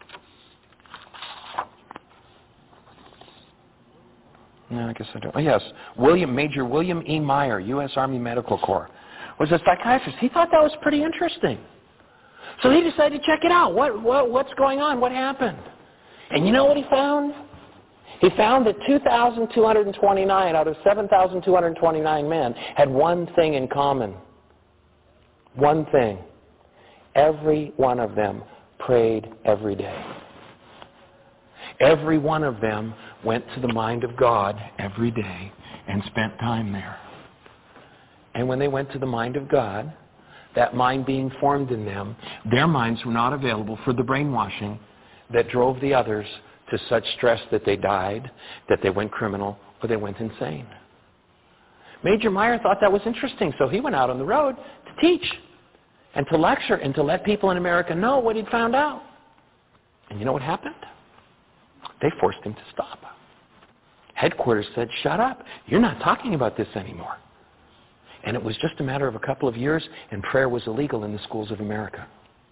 No, I guess I don't. Oh, yes, Major William E. Meyer, U.S. Army Medical Corps, was a psychiatrist. He thought that was pretty interesting. So he decided to check it out. What's going on? What happened? And you know what he found? He found that 2,229 out of 7,229 men had one thing in common. One thing. Every one of them prayed every day. Every one of them went to the mind of God every day and spent time there. And when they went to the mind of God, that mind being formed in them, their minds were not available for the brainwashing that drove the others to such stress that they died, that they went criminal, or they went insane. Major Meyer thought that was interesting, so he went out on the road to teach and to lecture and to let people in America know what he'd found out. And you know what happened? They forced him to stop. Headquarters said, shut up. You're not talking about this anymore. And it was just a matter of a couple of years, and prayer was illegal in the schools of America.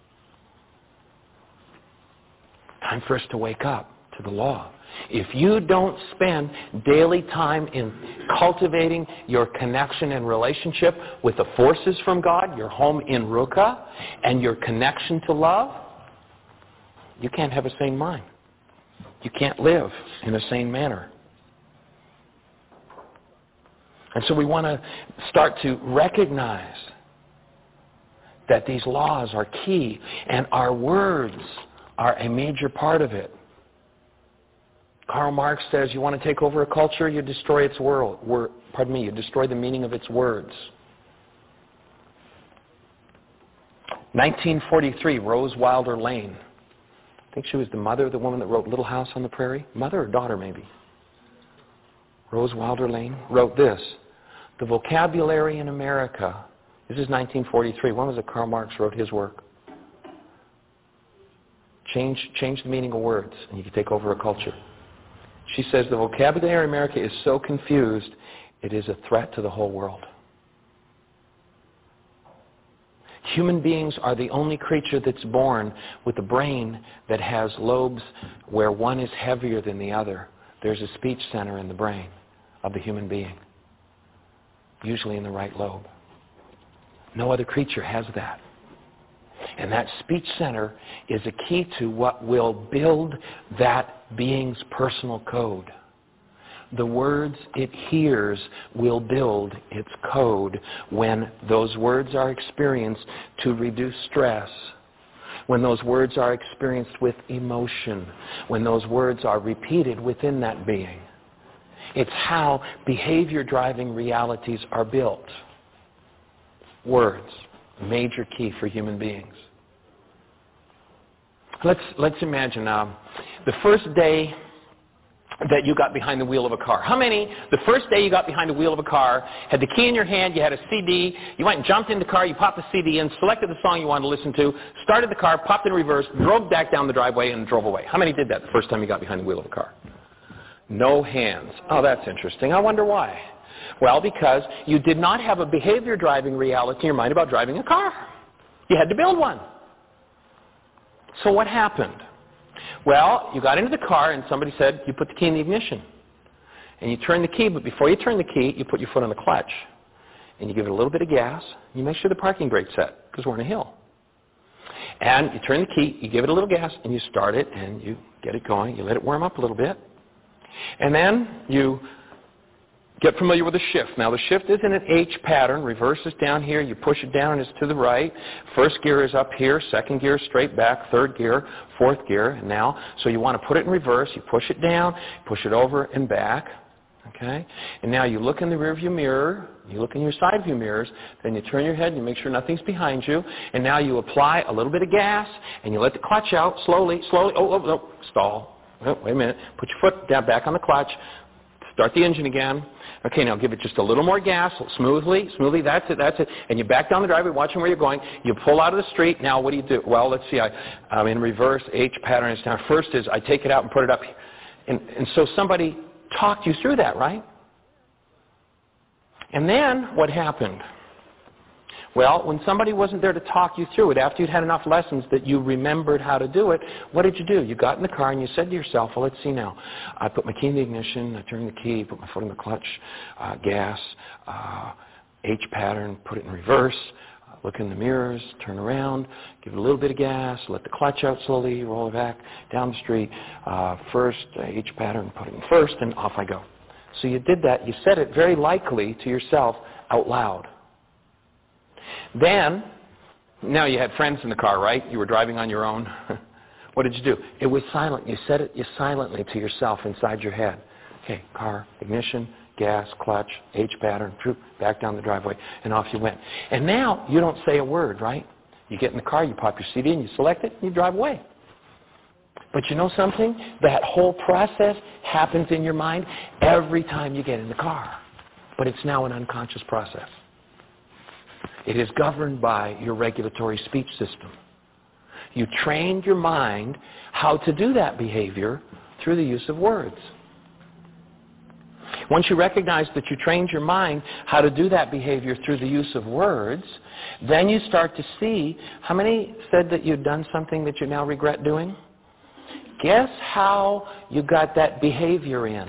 Time for us to wake up to the law. If you don't spend daily time in cultivating your connection and relationship with the forces from God, your home in Ruka, and your connection to love, you can't have a sane mind. You can't live in a sane manner. And so we want to start to recognize that these laws are key, and our words are a major part of it. Karl Marx says, you want to take over a culture, you destroy its you destroy the meaning of its words. 1943, Rose Wilder Lane. I think she was the mother of the woman that wrote Little House on the Prairie. Mother or daughter, maybe. Rose Wilder Lane wrote this: the vocabulary in America, this is 1943. When was it Karl Marx wrote his work? Change the meaning of words, and you can take over a culture. She says the vocabulary in America is so confused, it is a threat to the whole world. Human beings are the only creature that's born with a brain that has lobes where one is heavier than the other. There's a speech center in the brain of the human being, usually in the right lobe. No other creature has that. And that speech center is a key to what will build that being's personal code. The words it hears will build its code when those words are experienced to reduce stress, when those words are experienced with emotion, when those words are repeated within that being. It's how behavior-driving realities are built. Words, a major key for human beings. Let's imagine the first day that you got behind the wheel of a car. How many, the first day you got behind the wheel of a car, had the key in your hand, you had a CD, you went and jumped in the car, you popped the CD in, selected the song you wanted to listen to, started the car, popped in reverse, drove back down the driveway, and drove away? How many did that the first time you got behind the wheel of a car? No hands. Oh, that's interesting. I wonder why. Well, because you did not have a behavior-driving reality in your mind about driving a car. You had to build one. So what happened? Well, you got into the car and somebody said, you put the key in the ignition. And you turn the key, but before you turn the key, you put your foot on the clutch. And you give it a little bit of gas. And you make sure the parking brake's set, because we're on a hill. And you turn the key, you give it a little gas, and you start it, and you get it going. You let it warm up a little bit. And then you get familiar with the shift. Now, the shift is in an H pattern. Reverse is down here. You push it down and it's to the right. First gear is up here. Second gear straight back. Third gear. Fourth gear. And now, so you want to put it in reverse. You push it down. Push it over and back. Okay? And now you look in the rearview mirror. You look in your side view mirrors. Then you turn your head and you make sure nothing's behind you. And now you apply a little bit of gas and you let the clutch out slowly. Oh, stall. Oh, wait a minute. Put your foot down back on the clutch. Start the engine again. Okay, now give it just a little more gas, smoothly, that's it. And you back down the driveway, watching where you're going. You pull out of the street. Now, what do you do? Well, let's see. I'm in reverse. H pattern is down. First is I take it out and put it up. And so somebody talked you through that, right? And then what happened? Well, when somebody wasn't there to talk you through it, after you'd had enough lessons that you remembered how to do it, what did you do? You got in the car and you said to yourself, well, let's see now. I put my key in the ignition, I turn the key, put my foot in the clutch, gas, H pattern, put it in reverse, look in the mirrors, turn around, give it a little bit of gas, let the clutch out slowly, roll it back down the street, first, H pattern, put it in first, and off I go. So you did that. You said it very likely to yourself out loud. Then, now you had friends in the car, right? You were driving on your own. What did you do? It was silent. You said it silently to yourself inside your head. Okay, car, ignition, gas, clutch, H pattern, back down the driveway, and off you went. And now you don't say a word, right? You get in the car, you pop your CD in, you select it, and you drive away. But you know something? That whole process happens in your mind every time you get in the car. But it's now an unconscious process. It is governed by your regulatory speech system. You trained your mind how to do that behavior through the use of words. Once you recognize that you trained your mind how to do that behavior through the use of words, then you start to see, how many said that you'd done something that you now regret doing? Guess how you got that behavior in?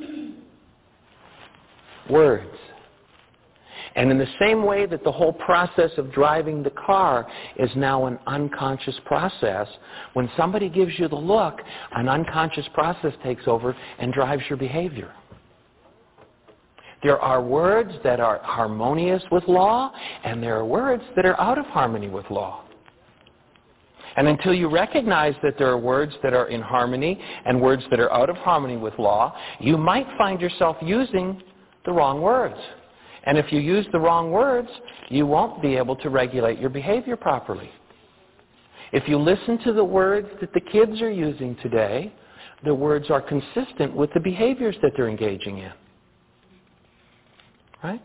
Words. And in the same way that the whole process of driving the car is now an unconscious process, when somebody gives you the look, an unconscious process takes over and drives your behavior. There are words that are harmonious with law, and there are words that are out of harmony with law. And until you recognize that there are words that are in harmony and words that are out of harmony with law, you might find yourself using the wrong words. And if you use the wrong words, you won't be able to regulate your behavior properly. If you listen to the words that the kids are using today, the words are consistent with the behaviors that they're engaging in. Right?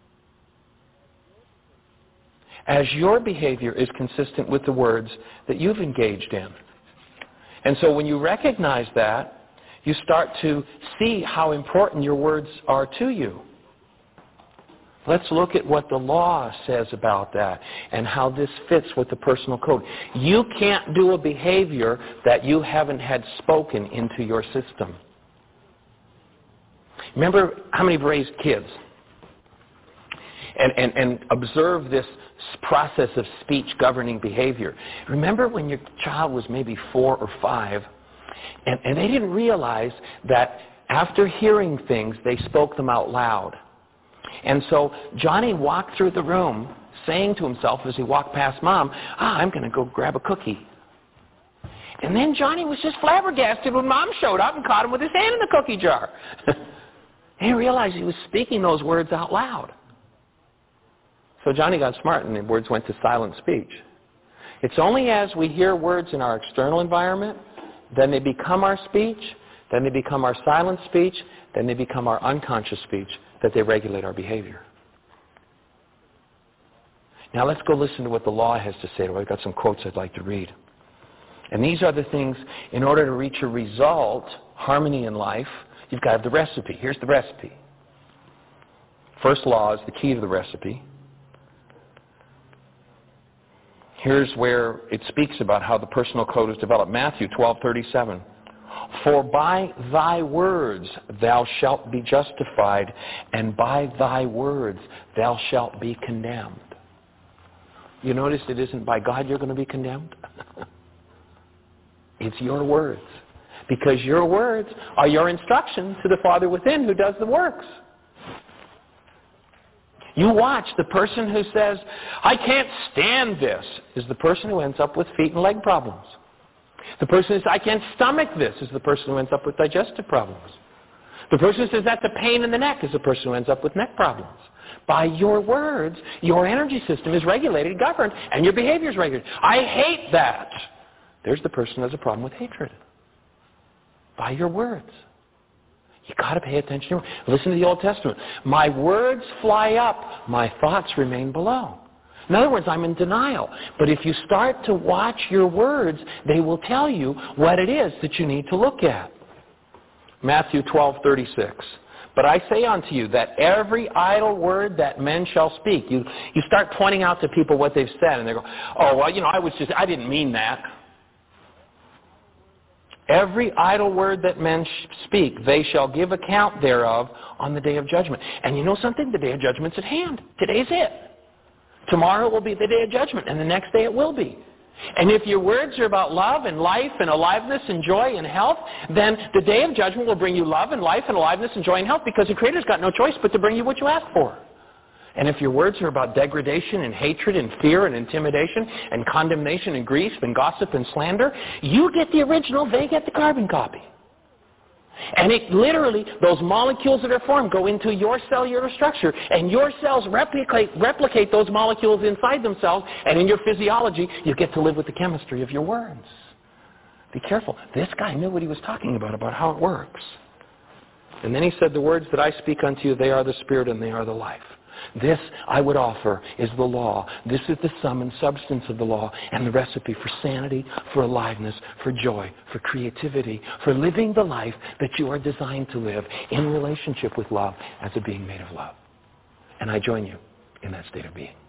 As your behavior is consistent with the words that you've engaged in. And so when you recognize that, you start to see how important your words are to you. Let's look at what the law says about that and how this fits with the personal code. You can't do a behavior that you haven't had spoken into your system. Remember how many have raised kids? And observe this process of speech governing behavior. Remember when your child was maybe 4 or 5, and they didn't realize that after hearing things, they spoke them out loud. And so Johnny walked through the room saying to himself as he walked past Mom, I'm going to go grab a cookie. And then Johnny was just flabbergasted when Mom showed up and caught him with his hand in the cookie jar. He realized he was speaking those words out loud. So Johnny got smart and the words went to silent speech. It's only as we hear words in our external environment, then they become our speech, then they become our silent speech, then they become our unconscious speech, that they regulate our behavior. Now let's go listen to what the law has to say. I've got some quotes I'd like to read. And these are the things, in order to reach a result, harmony in life, you've got to have the recipe. Here's the recipe. First law is the key to the recipe. Here's where it speaks about how the personal code is developed. Matthew 12:37. For by thy words thou shalt be justified, and by thy words thou shalt be condemned. You notice it isn't by God you're going to be condemned? It's your words. Because your words are your instruction to the Father within who does the works. You watch, the person who says, I can't stand this, is the person who ends up with feet and leg problems. The person who says, I can't stomach this, is the person who ends up with digestive problems. The person who says, that's a pain in the neck, is the person who ends up with neck problems. By your words, your energy system is regulated, governed, and your behavior is regulated. I hate that. There's the person who has a problem with hatred. By your words. You've got to pay attention to them. Listen to the Old Testament. My words fly up, my thoughts remain below. In other words, I'm in denial. But if you start to watch your words, they will tell you what it is that you need to look at. Matthew 12:36. But I say unto you that every idle word that men shall speak. You start pointing out to people what they've said, and they go, oh, well, I didn't mean that. Every idle word that men speak, they shall give account thereof on the day of judgment. And you know something? The day of judgment's at hand. Today's it. Tomorrow will be the day of judgment, and the next day it will be. And if your words are about love and life and aliveness and joy and health, then the day of judgment will bring you love and life and aliveness and joy and health, because the Creator's got no choice but to bring you what you ask for. And if your words are about degradation and hatred and fear and intimidation and condemnation and grief and gossip and slander, you get the original, they get the carbon copy. And it literally, those molecules that are formed go into your cellular structure, and your cells replicate those molecules inside themselves, and in your physiology, you get to live with the chemistry of your words. Be careful. This guy knew what he was talking about how it works. And then he said, the words that I speak unto you, they are the spirit and they are the life. This, I would offer, is the law. This is the sum and substance of the law and the recipe for sanity, for aliveness, for joy, for creativity, for living the life that you are designed to live in relationship with love as a being made of love. And I join you in that state of being.